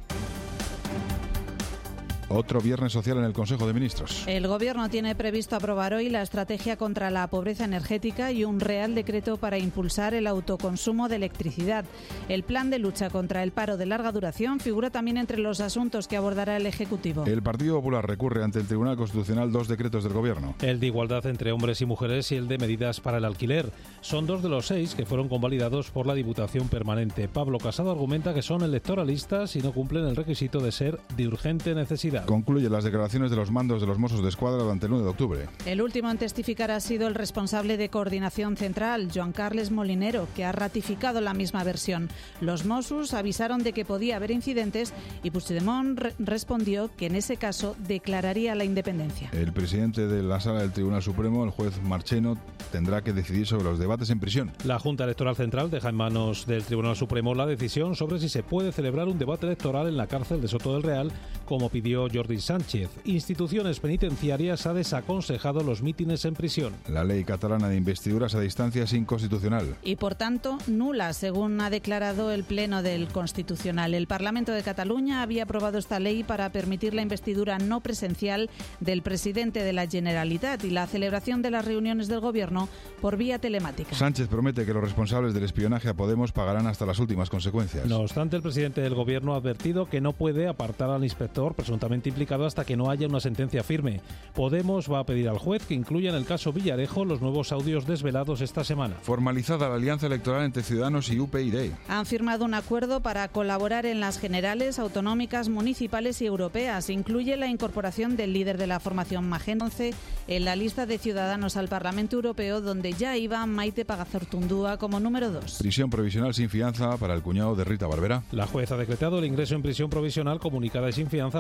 Otro viernes social en el Consejo de Ministros. El Gobierno tiene previsto aprobar hoy la estrategia contra la pobreza energética y un Real Decreto para impulsar el autoconsumo de electricidad. El plan de lucha contra el paro de larga duración figura también entre los asuntos que abordará el Ejecutivo. El Partido Popular recurre ante el Tribunal Constitucional 2 decretos del Gobierno. El de igualdad entre hombres y mujeres y el de medidas para el alquiler. Son 2 de los 6 que fueron convalidados por la Diputación Permanente. Pablo Casado argumenta que son electoralistas y no cumplen el requisito de ser de urgente necesidad. Concluye las declaraciones de los mandos de los Mossos de Escuadra durante el 9 de octubre. El último en testificar ha sido el responsable de Coordinación Central, Joan Carles Molinero, que ha ratificado la misma versión. Los Mossos avisaron de que podía haber incidentes y Puigdemont respondió que en ese caso declararía la independencia. El presidente de la Sala del Tribunal Supremo, el juez Marcheno, tendrá que decidir sobre los debates en prisión. La Junta Electoral Central deja en manos del Tribunal Supremo la decisión sobre si se puede celebrar un debate electoral en la cárcel de Soto del Real, como pidió Jordi Sánchez. Instituciones penitenciarias ha desaconsejado los mítines en prisión. La ley catalana de investiduras a distancia es inconstitucional. Y por tanto, nula, según ha declarado el Pleno del Constitucional. El Parlamento de Cataluña había aprobado esta ley para permitir la investidura no presencial del presidente de la Generalitat y la celebración de las reuniones del Gobierno por vía telemática. Sánchez promete que los responsables del espionaje a Podemos pagarán hasta las últimas consecuencias. No obstante, el presidente del Gobierno ha advertido que no puede apartar al inspector presuntamente implicado hasta que no haya una sentencia firme. Podemos va a pedir al juez que incluya en el caso Villarejo los nuevos audios desvelados esta semana. Formalizada la alianza electoral entre Ciudadanos y UPyD. Han firmado un acuerdo para colaborar en las generales, autonómicas, municipales y europeas. Incluye la incorporación del líder de la formación Magenta 11 en la lista de Ciudadanos al Parlamento Europeo, donde ya iba Maite Pagazaurtundúa como número 2. Prisión provisional sin fianza para el cuñado de Rita Barberá. La jueza ha decretado el ingreso en prisión provisional comunicada y sin fianza para José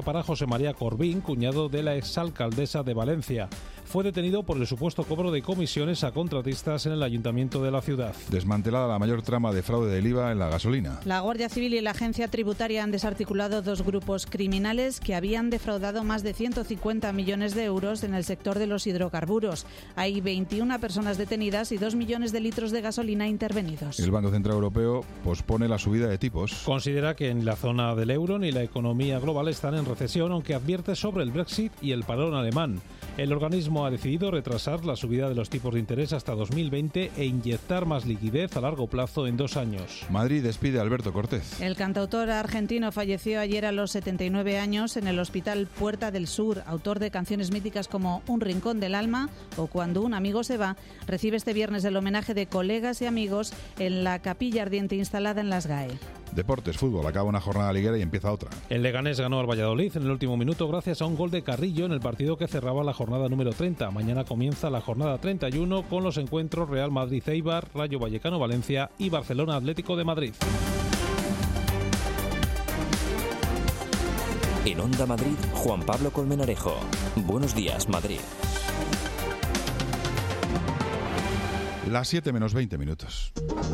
María Corbín, cuñado de la exalcaldesa de Valencia. Fue detenido por el supuesto cobro de comisiones a contratistas en el ayuntamiento de la ciudad. Desmantelada la mayor trama de fraude del IVA en la gasolina. La Guardia Civil y la Agencia Tributaria han desarticulado dos grupos criminales que habían defraudado más de 150 millones de euros en el sector de los hidrocarburos. Hay 21 personas detenidas y 2 millones de litros de gasolina intervenidos. El Banco Central Europeo pospone la subida de tipos. Considera que ni la zona del euro ni la economía global están en recesión, aunque advierte sobre el Brexit y el parón alemán. El organismo ha decidido retrasar la subida de los tipos de interés hasta 2020 e inyectar más liquidez a largo plazo en 2 años. Madrid despide a Alberto Cortés. El cantautor argentino falleció ayer a los 79 años en el Hospital Puerta del Sur. Autor de canciones míticas como Un rincón del alma o Cuando un amigo se va, recibe este viernes el homenaje de colegas y amigos en la capilla ardiente instalada en Las GAE. Deportes, fútbol, acaba una jornada liguera y empieza otra. El Leganés ganó al Valladolid en el último minuto gracias a un gol de Carrillo en el partido que cerraba la jornada número 30. Mañana comienza la jornada 31 con los encuentros Real Madrid-Eibar, Rayo Vallecano-Valencia y Barcelona-Atlético de Madrid. En Onda Madrid, Juan Pablo Colmenarejo. Buenos días, Madrid. Las 7 menos 20 minutos.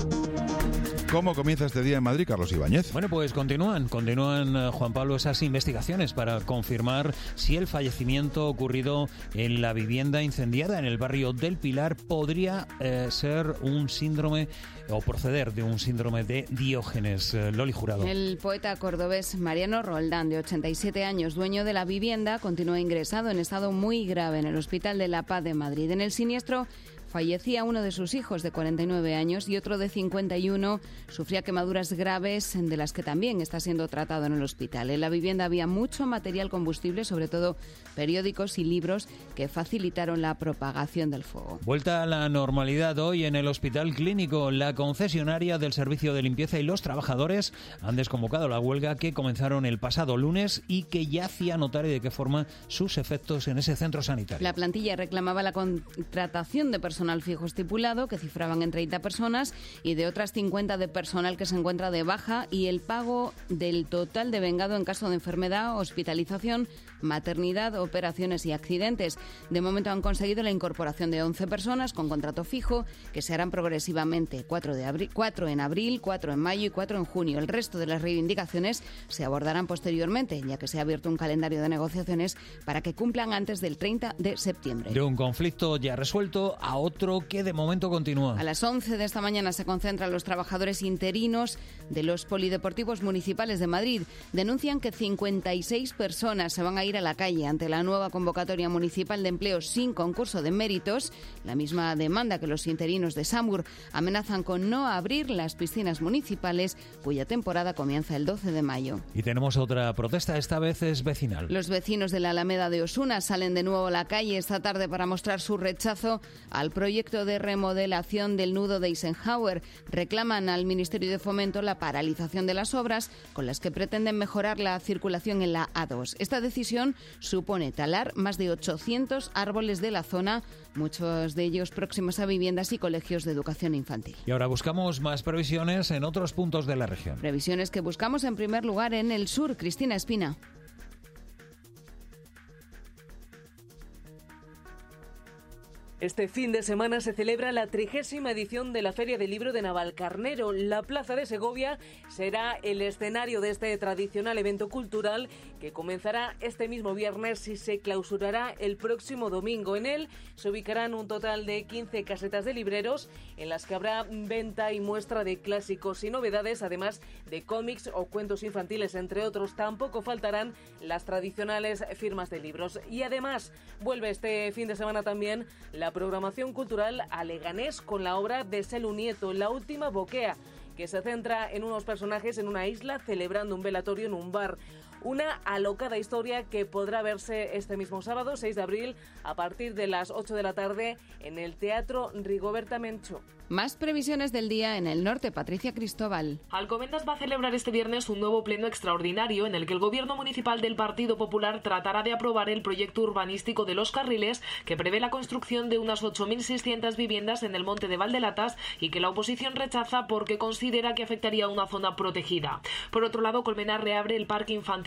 ¿Cómo comienza este día en Madrid, Carlos Ibáñez? Bueno, pues continúan, Juan Pablo, esas investigaciones para confirmar si el fallecimiento ocurrido en la vivienda incendiada en el barrio del Pilar podría ser un síndrome o proceder de un síndrome de Diógenes. Loli Jurado. El poeta cordobés Mariano Roldán, de 87 años, dueño de la vivienda, continúa ingresado en estado muy grave en el Hospital de la Paz de Madrid. En el siniestro fallecía uno de sus hijos de 49 años y otro de 51 sufría quemaduras graves, de las que también está siendo tratado en el hospital. En la vivienda había mucho material combustible, sobre todo periódicos y libros que facilitaron la propagación del fuego. Vuelta a la normalidad hoy en el Hospital Clínico. La concesionaria del servicio de limpieza y los trabajadores han desconvocado la huelga que comenzaron el pasado lunes y que ya hacía notar de qué forma sus efectos en ese centro sanitario. La plantilla reclamaba la contratación de personal fijo estipulado, que cifraban en 30 personas, y de otras 50 de personal que se encuentra de baja, y el pago del total devengado en caso de enfermedad, hospitalización, maternidad, operaciones y accidentes. De momento han conseguido la incorporación de 11 personas con contrato fijo, que se harán progresivamente: 4 en abril, 4 en mayo y 4 en junio. El resto de las reivindicaciones se abordarán posteriormente, ya que se ha abierto un calendario de negociaciones para que cumplan antes del 30 de septiembre. De un conflicto ya resuelto a otro que de momento continúa. A las 11 de esta mañana se concentran los trabajadores interinos de los polideportivos municipales de Madrid. Denuncian que 56 personas se van a ir a la calle ante la nueva convocatoria municipal de empleo sin concurso de méritos, la misma demanda que los interinos de Samur. Amenazan con no abrir las piscinas municipales, cuya temporada comienza el 12 de mayo. Y tenemos otra protesta, esta vez es vecinal. Los vecinos de la Alameda de Osuna salen de nuevo a la calle esta tarde para mostrar su rechazo al proyecto de remodelación del nudo de Eisenhower. Reclaman al Ministerio de Fomento la paralización de las obras con las que pretenden mejorar la circulación en la A2. Esta decisión supone talar más de 800 árboles de la zona, muchos de ellos próximos a viviendas y colegios de educación infantil. Y ahora buscamos más previsiones en otros puntos de la región. Previsiones que buscamos en primer lugar en el sur. Cristina Espina. Este fin de semana se celebra la 30ª edición de la Feria del Libro de Navalcarnero. La Plaza de Segovia será el escenario de este tradicional evento cultural que comenzará este mismo viernes y se clausurará el próximo domingo. En él se ubicarán un total de 15 casetas de libreros en las que habrá venta y muestra de clásicos y novedades, además de cómics o cuentos infantiles, entre otros. Tampoco faltarán las tradicionales firmas de libros. Y además vuelve este fin de semana también la programación cultural a Leganés con la obra de Selu Nieto, La última boquea, que se centra en unos personajes en una isla celebrando un velatorio en un bar. Una alocada historia que podrá verse este mismo sábado, 6 de abril, a partir de las 8 de la tarde en el Teatro Rigoberta Menchú. Más previsiones del día en el norte. Patricia Cristóbal. Alcobendas va a celebrar este viernes un nuevo pleno extraordinario en el que el Gobierno municipal del Partido Popular tratará de aprobar el proyecto urbanístico de Los Carriles, que prevé la construcción de unas 8.600 viviendas en el monte de Valdelatas y que la oposición rechaza porque considera que afectaría a una zona protegida. Por otro lado, Colmenar reabre el parque infantil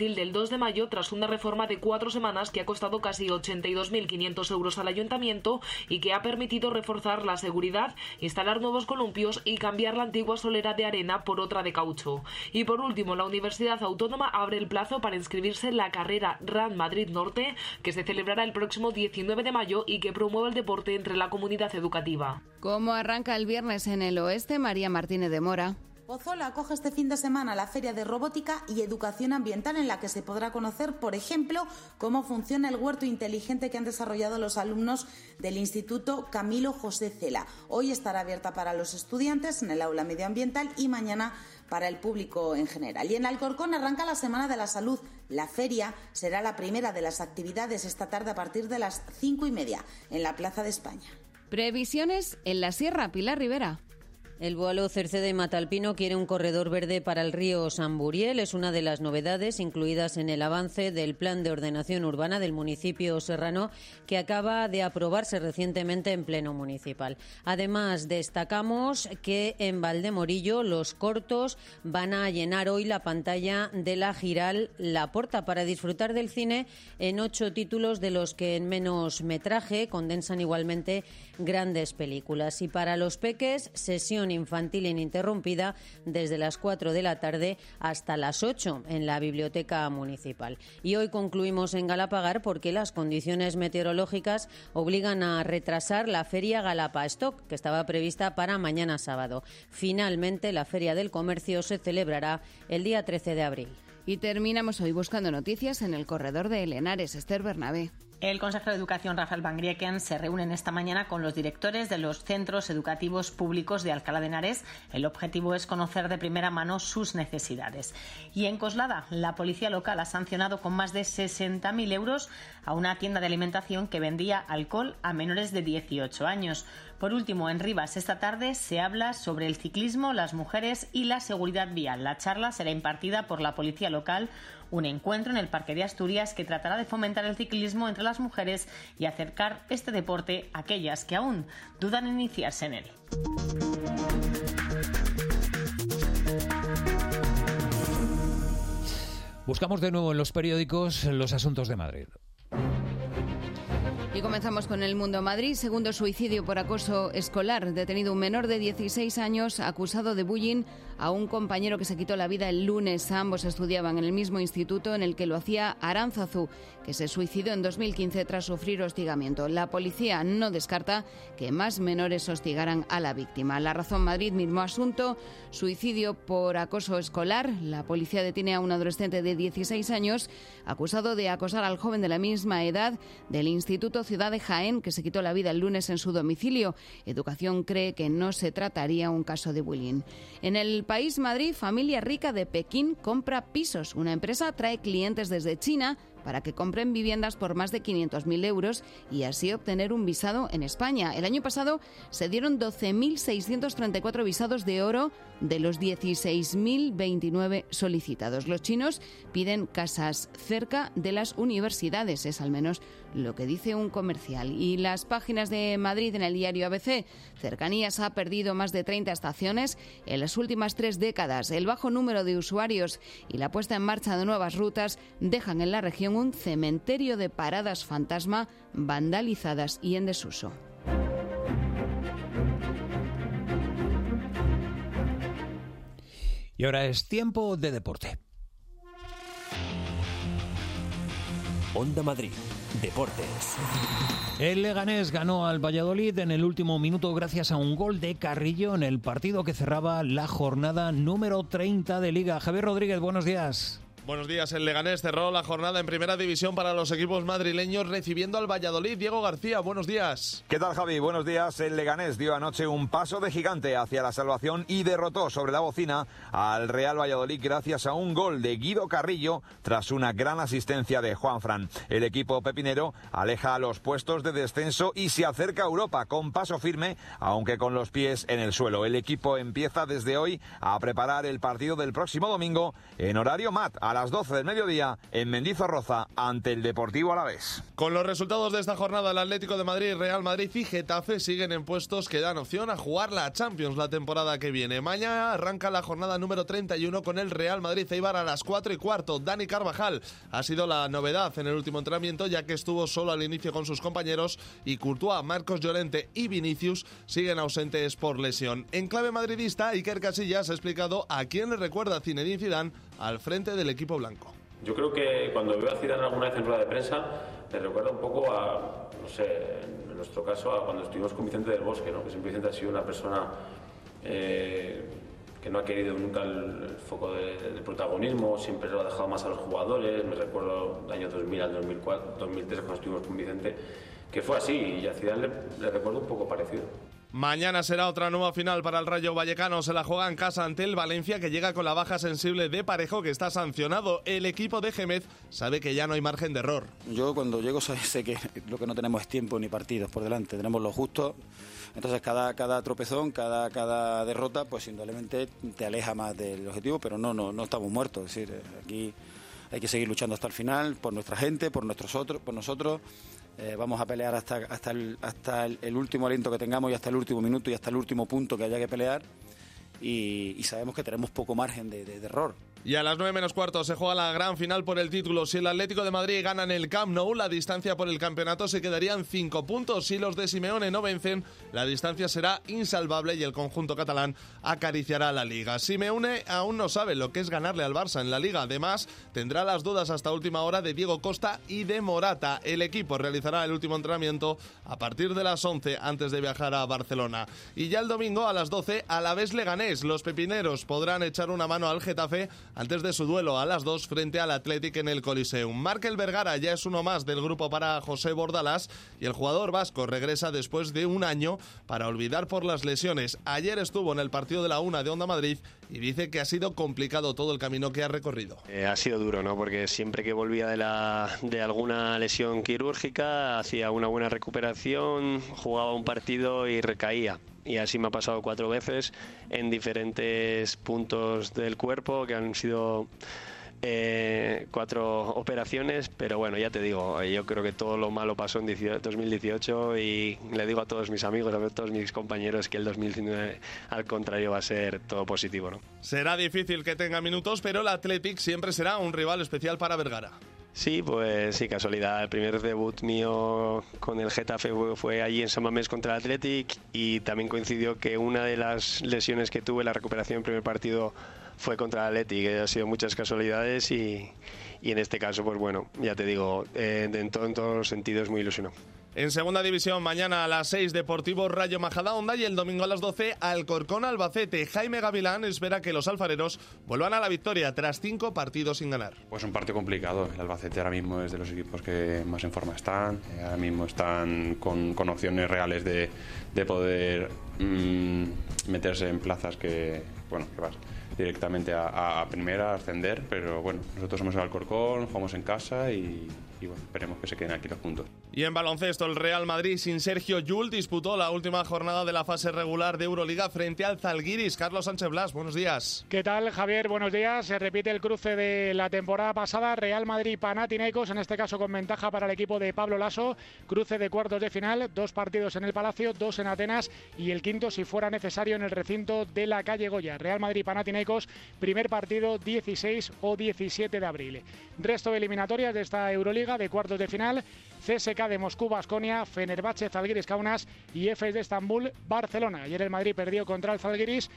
abril del 2 de mayo tras una reforma de 4 semanas que ha costado casi 82.500 euros al ayuntamiento y que ha permitido reforzar la seguridad, instalar nuevos columpios y cambiar la antigua solera de arena por otra de caucho. Y por último, la Universidad Autónoma abre el plazo para inscribirse en la carrera RAN Madrid Norte, que se celebrará el próximo 19 de mayo y que promueve el deporte entre la comunidad educativa. ¿Cómo arranca el viernes en el oeste? María Martínez de Mora. Pozuelo acoge este fin de semana la Feria de Robótica y Educación Ambiental, en la que se podrá conocer, por ejemplo, cómo funciona el huerto inteligente que han desarrollado los alumnos del Instituto Camilo José Cela. Hoy estará abierta para los estudiantes en el aula medioambiental y mañana para el público en general. Y en Alcorcón arranca la Semana de la Salud. La feria será la primera de las actividades esta tarde a partir de las 5:30 en la Plaza de España. Previsiones en la Sierra, Pilar Rivera. El Boalo, Cerceda y Matalpino quiere un corredor verde para el río San Buriel. Es una de las novedades incluidas en el avance del Plan de Ordenación Urbana del municipio serrano, que acaba de aprobarse recientemente en pleno municipal. Además, destacamos que en Valdemorillo los cortos van a llenar hoy la pantalla de la Giral La Porta para disfrutar del cine en 8 títulos, de los que en menos metraje condensan igualmente grandes películas. Y para los peques, sesión infantil ininterrumpida desde las 4 de la tarde hasta las 8 en la biblioteca municipal. Y hoy concluimos en Galapagar porque las condiciones meteorológicas obligan a retrasar la feria Galapa Stock, que estaba prevista para mañana sábado. Finalmente, la Feria del Comercio se celebrará el día 13 de abril. Y terminamos hoy buscando noticias en el corredor de Henares. Esther Bernabé. El consejero de Educación, Rafael Van Grieken, se reúne esta mañana con los directores de los centros educativos públicos de Alcalá de Henares. El objetivo es conocer de primera mano sus necesidades. Y en Coslada, la policía local ha sancionado con más de 60.000 euros a una tienda de alimentación que vendía alcohol a menores de 18 años. Por último, en Rivas, esta tarde se habla sobre el ciclismo, las mujeres y la seguridad vial. La charla será impartida por la policía local, un encuentro en el Parque de Asturias que tratará de fomentar el ciclismo entre las mujeres y acercar este deporte a aquellas que aún dudan en iniciarse en él. Buscamos de nuevo en los periódicos los asuntos de Madrid. Y comenzamos con El Mundo. Madrid, segundo suicidio por acoso escolar. Detenido un menor de 16 años acusado de bullying a un compañero que se quitó la vida el lunes. Ambos estudiaban en el mismo instituto en el que lo hacía Aránzazu, que se suicidó en 2015 tras sufrir hostigamiento. La policía no descarta que más menores hostigaran a la víctima. La Razón, Madrid, mismo asunto, suicidio por acoso escolar. La policía detiene a un adolescente de 16 años acusado de acosar al joven de la misma edad del Instituto Ciudad de Jaén, que se quitó la vida el lunes en su domicilio. Educación cree que no se trataría un caso de bullying. En El País, Madrid, familia rica de Pekín compra pisos. Una empresa trae clientes desde China para que compren viviendas por más de 500.000 euros y así obtener un visado en España. El año pasado se dieron 12.634 visados de oro de los 16.029 solicitados. Los chinos piden casas cerca de las universidades, es al menos lo que dice un comercial. Y las páginas de Madrid en el diario ABC. Cercanías ha perdido más de 30 estaciones en las últimas 3 décadas. El bajo número de usuarios y la puesta en marcha de nuevas rutas dejan en la región un cementerio de paradas fantasma vandalizadas y en desuso. Y ahora es tiempo de deporte. Onda Madrid, Deportes. El Leganés ganó al Valladolid en el último minuto gracias a un gol de Carrillo en el partido que cerraba la jornada número 30 de Liga. Javier Rodríguez, buenos días. Buenos días. El Leganés cerró la jornada en primera división para los equipos madrileños recibiendo al Valladolid. Diego García, buenos días. ¿Qué tal, Javi? Buenos días. El Leganés dio anoche un paso de gigante hacia la salvación y derrotó sobre la bocina al Real Valladolid gracias a un gol de Guido Carrillo tras una gran asistencia de Juanfran. El equipo pepinero aleja a los puestos de descenso y se acerca a Europa con paso firme, aunque con los pies en el suelo. El equipo empieza desde hoy a preparar el partido del próximo domingo en horario mat a las 12 del mediodía en Mendizorroza ante el Deportivo Alavés. Con los resultados de esta jornada, el Atlético de Madrid, Real Madrid y Getafe siguen en puestos que dan opción a jugar la Champions la temporada que viene. Mañana arranca la jornada número 31 con el Real Madrid-Eibar a las 4:15. Dani Carvajal ha sido la novedad en el último entrenamiento, ya que estuvo solo al inicio con sus compañeros, y Courtois, Marcos Llorente y Vinicius siguen ausentes por lesión. En clave madridista, Iker Casillas ha explicado a quién le recuerda Zinedine Zidane al frente del equipo blanco. Yo creo que cuando veo a Zidane alguna vez en rueda de prensa, me recuerda un poco a, no sé, en nuestro caso, a cuando estuvimos con Vicente del Bosque, ¿no? Que siempre Vicente ha sido una persona que no ha querido nunca el foco del protagonismo, siempre lo ha dejado más a los jugadores. Me recuerdo del año 2000 al 2004, 2003, cuando estuvimos con Vicente, que fue así, y a Zidane le recuerdo un poco parecido. Mañana será otra nueva final para el Rayo Vallecano. Se la juega en casa ante el Valencia, que llega con la baja sensible de Parejo, que está sancionado. El equipo de Gémez sabe que ya no hay margen de error. Yo cuando llego sé que lo que no tenemos es tiempo ni partidos por delante, tenemos lo justo. Entonces cada tropezón, cada derrota, pues indudablemente te aleja más del objetivo, pero no estamos muertos. Es decir, aquí hay que seguir luchando hasta el final, por nuestra gente, por nosotros. Vamos a pelear hasta el último aliento que tengamos, y hasta el último minuto, y hasta el último punto que haya que pelear, y sabemos que tenemos poco margen de error. Y a las 9:15 se juega la gran final por el título. Si el Atlético de Madrid gana en el Camp Nou, la distancia por el campeonato se quedaría en 5 puntos. Si los de Simeone no vencen, la distancia será insalvable y el conjunto catalán acariciará la Liga. Simeone aún no sabe lo que es ganarle al Barça en la Liga. Además, tendrá las dudas hasta última hora de Diego Costa y de Morata. El equipo realizará el último entrenamiento a partir de las 11 antes de viajar a Barcelona. Y ya el domingo a las 12, Alavés Leganés. Los pepineros podrán echar una mano al Getafe antes de su duelo a las 2 frente al Athletic en el Coliseum. Markel Vergara ya es uno más del grupo para José Bordalás, y el jugador vasco regresa después de un año para olvidar por las lesiones. Ayer estuvo en el partido de la 1 de Onda Madrid y dice que ha sido complicado todo el camino que ha recorrido. Ha sido duro, ¿no? Porque siempre que volvía de alguna lesión quirúrgica, hacía una buena recuperación, jugaba un partido y recaía. Y así me ha pasado 4 veces en diferentes puntos del cuerpo, que han sido 4 operaciones, pero bueno, ya te digo, yo creo que todo lo malo pasó en 2018, y le digo a todos mis amigos, a todos mis compañeros, que el 2019 al contrario va a ser todo positivo, ¿no? Será difícil que tenga minutos, pero el Athletic siempre será un rival especial para Vergara. Sí, pues sí, casualidad. El primer debut mío con el Getafe fue allí en San Mamés contra el Athletic, y también coincidió que una de las lesiones que tuve, la recuperación en el primer partido, fue contra el Athletic. Ha sido muchas casualidades y en este caso, pues bueno, ya te digo, en todos los sentidos muy ilusionado. En segunda división, mañana a las 6, Deportivo Rayo Majadahonda, y el domingo a las 12, Alcorcón Albacete. Jaime Gavilán espera que los alfareros vuelvan a la victoria tras 5 partidos sin ganar. Pues un partido complicado. El Albacete ahora mismo es de los equipos que más en forma están. Ahora mismo están con opciones reales de poder meterse en plazas que vas directamente a primera, a ascender, pero bueno, nosotros somos el Alcorcón, jugamos en casa y bueno, esperemos que se queden aquí los puntos. Y en baloncesto, el Real Madrid sin Sergio Llull disputó la última jornada de la fase regular de Euroliga frente al Zalgiris. Carlos Sánchez Blas, buenos días. ¿Qué tal, Javier? Buenos días. Se repite el cruce de la temporada pasada, Real Madrid-Panathinaikos, en este caso con ventaja para el equipo de Pablo Laso. Cruce de cuartos de final, 2 partidos en el Palacio, 2 en Atenas, y el quinto, si fuera necesario, en el recinto de la calle Goya. Real Madrid-Panathinaikos, primer partido 16 o 17 de abril. Resto de eliminatorias de esta Euroliga de cuartos de final: CSKA de Moscú, Baskonia, Fenerbahce, Zalgiris Kaunas y Efes de Estambul, Barcelona. Ayer el Madrid perdió contra el Zalgiris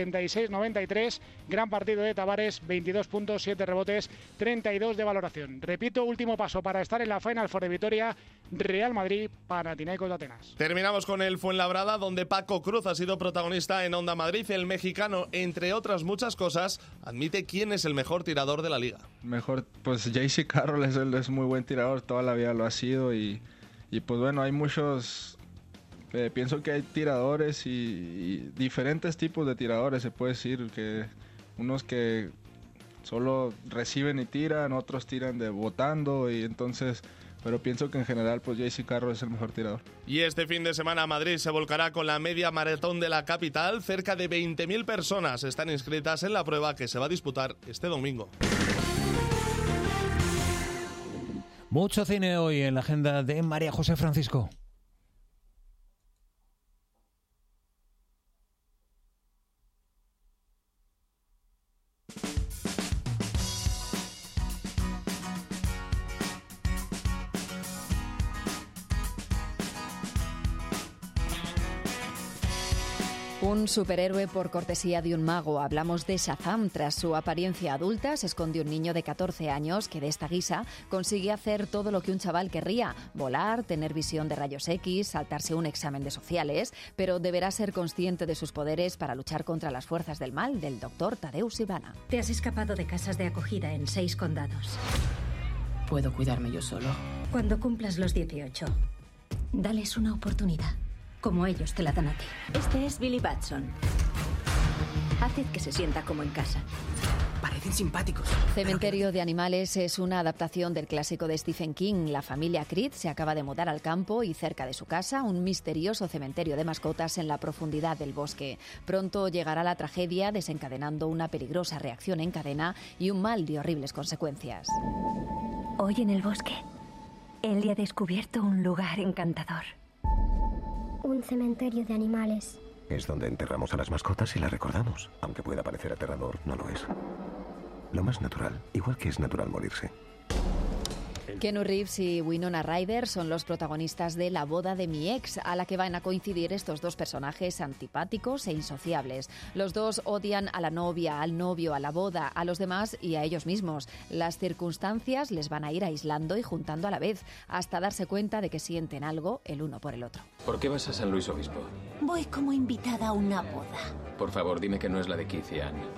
86-93, gran partido de Tavares, 22 puntos, 7 rebotes, 32 de valoración. Repito, último paso para estar en la Final Four de Vitoria, Real Madrid, Panathinaikos de Atenas. Terminamos con el Fuenlabrada, donde Paco Cruz ha sido protagonista en Onda Madrid. El mexicano, entre otras muchas cosas, admite quién es el mejor tirador de la liga. Mejor, pues JC Carroll es muy buen tirador, toda la vida lo ha sido, y pues bueno, hay muchos, pienso que hay tiradores y diferentes tipos de tiradores, se puede decir, que unos que solo reciben y tiran, otros tiran de botando, y entonces, pero pienso que en general pues JC Carroll es el mejor tirador. Y este fin de semana Madrid se volcará con la media maratón de la capital. Cerca de 20.000 personas están inscritas en la prueba que se va a disputar este domingo. Mucho cine hoy en la agenda de María José Francisco. Un superhéroe por cortesía de un mago. Hablamos de Shazam. Tras su apariencia adulta, se esconde un niño de 14 años que de esta guisa consigue hacer todo lo que un chaval querría: volar, tener visión de rayos X, saltarse un examen de sociales, pero deberá ser consciente de sus poderes para luchar contra las fuerzas del mal del doctor Tadeusz Ivana. Te has escapado de casas de acogida en 6 condados. Puedo cuidarme yo solo. Cuando cumplas los 18, dales una oportunidad, como ellos te la dan a ti. Este es Billy Batson. Haced que se sienta como en casa. Parecen simpáticos. Cementerio de Animales es una adaptación del clásico de Stephen King. La familia Creed se acaba de mudar al campo y cerca de su casa, un misterioso cementerio de mascotas en la profundidad del bosque. Pronto llegará la tragedia, desencadenando una peligrosa reacción en cadena y un mal de horribles consecuencias. Hoy en el bosque, Ellie ha descubierto un lugar encantador. Un cementerio de animales. Es donde enterramos a las mascotas y las recordamos. Aunque pueda parecer aterrador, no lo es. Lo más natural, igual que es natural morirse. Keanu Reeves y Winona Ryder son los protagonistas de La boda de mi ex, a la que van a coincidir estos dos personajes antipáticos e insociables. Los dos odian a la novia, al novio, a la boda, a los demás y a ellos mismos. Las circunstancias les van a ir aislando y juntando a la vez, hasta darse cuenta de que sienten algo el uno por el otro. ¿Por qué vas a San Luis Obispo? Voy como invitada a una boda. Por favor, dime que no es la de Keith y Anne.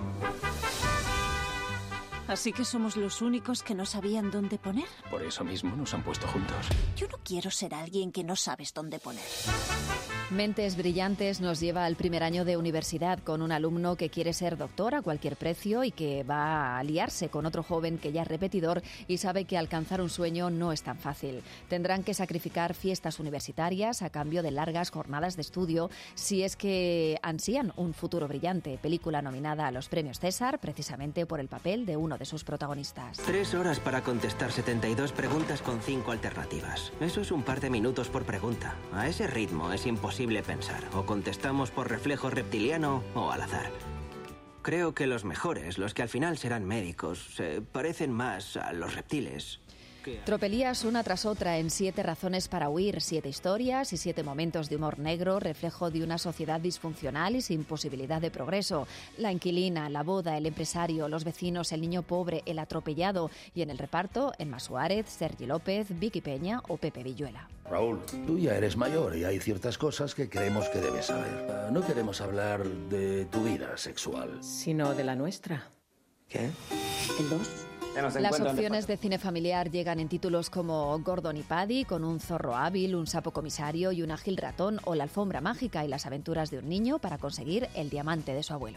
¿Así que somos los únicos que no sabían dónde poner? Por eso mismo nos han puesto juntos. Yo no quiero ser alguien que no sabes dónde poner. Mentes Brillantes nos lleva al primer año de universidad con un alumno que quiere ser doctor a cualquier precio y que va a aliarse con otro joven que ya es repetidor y sabe que alcanzar un sueño no es tan fácil. Tendrán que sacrificar fiestas universitarias a cambio de largas jornadas de estudio si es que ansían un futuro brillante. Película nominada a los premios César precisamente por el papel de uno de sus protagonistas. 3 horas para contestar 72 preguntas con 5 alternativas. Eso es un par de minutos por pregunta. A ese ritmo es imposible pensar. O contestamos por reflejo reptiliano o al azar. Creo que los mejores, los que al final serán médicos, se parecen más a los reptiles. Tropelías una tras otra en 7 razones para huir, 7 historias y 7 momentos de humor negro, reflejo de una sociedad disfuncional y sin posibilidad de progreso. La inquilina, la boda, el empresario, los vecinos, el niño pobre, el atropellado y en el reparto, Emma Suárez, Sergi López, Vicky Peña o Pepe Villuela. Raúl, tú ya eres mayor y hay ciertas cosas que creemos que debes saber. No queremos hablar de tu vida sexual. Sino de la nuestra. ¿Qué? El 2. Las opciones de cine familiar llegan en títulos como Gordon y Paddy, con un zorro hábil, un sapo comisario y un ágil ratón, o La alfombra mágica y las aventuras de un niño para conseguir el diamante de su abuelo.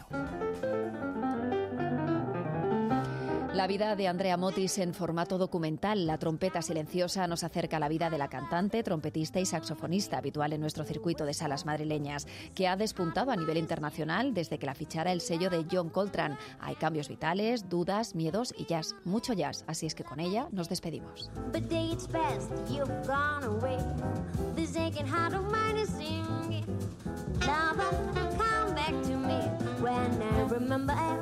La vida de Andrea Motis en formato documental. La trompeta silenciosa nos acerca a la vida de la cantante, trompetista y saxofonista habitual en nuestro circuito de salas madrileñas, que ha despuntado a nivel internacional desde que la fichara el sello de John Coltrane. Hay cambios vitales, dudas, miedos y jazz, mucho jazz, así es que con ella nos despedimos. When I remember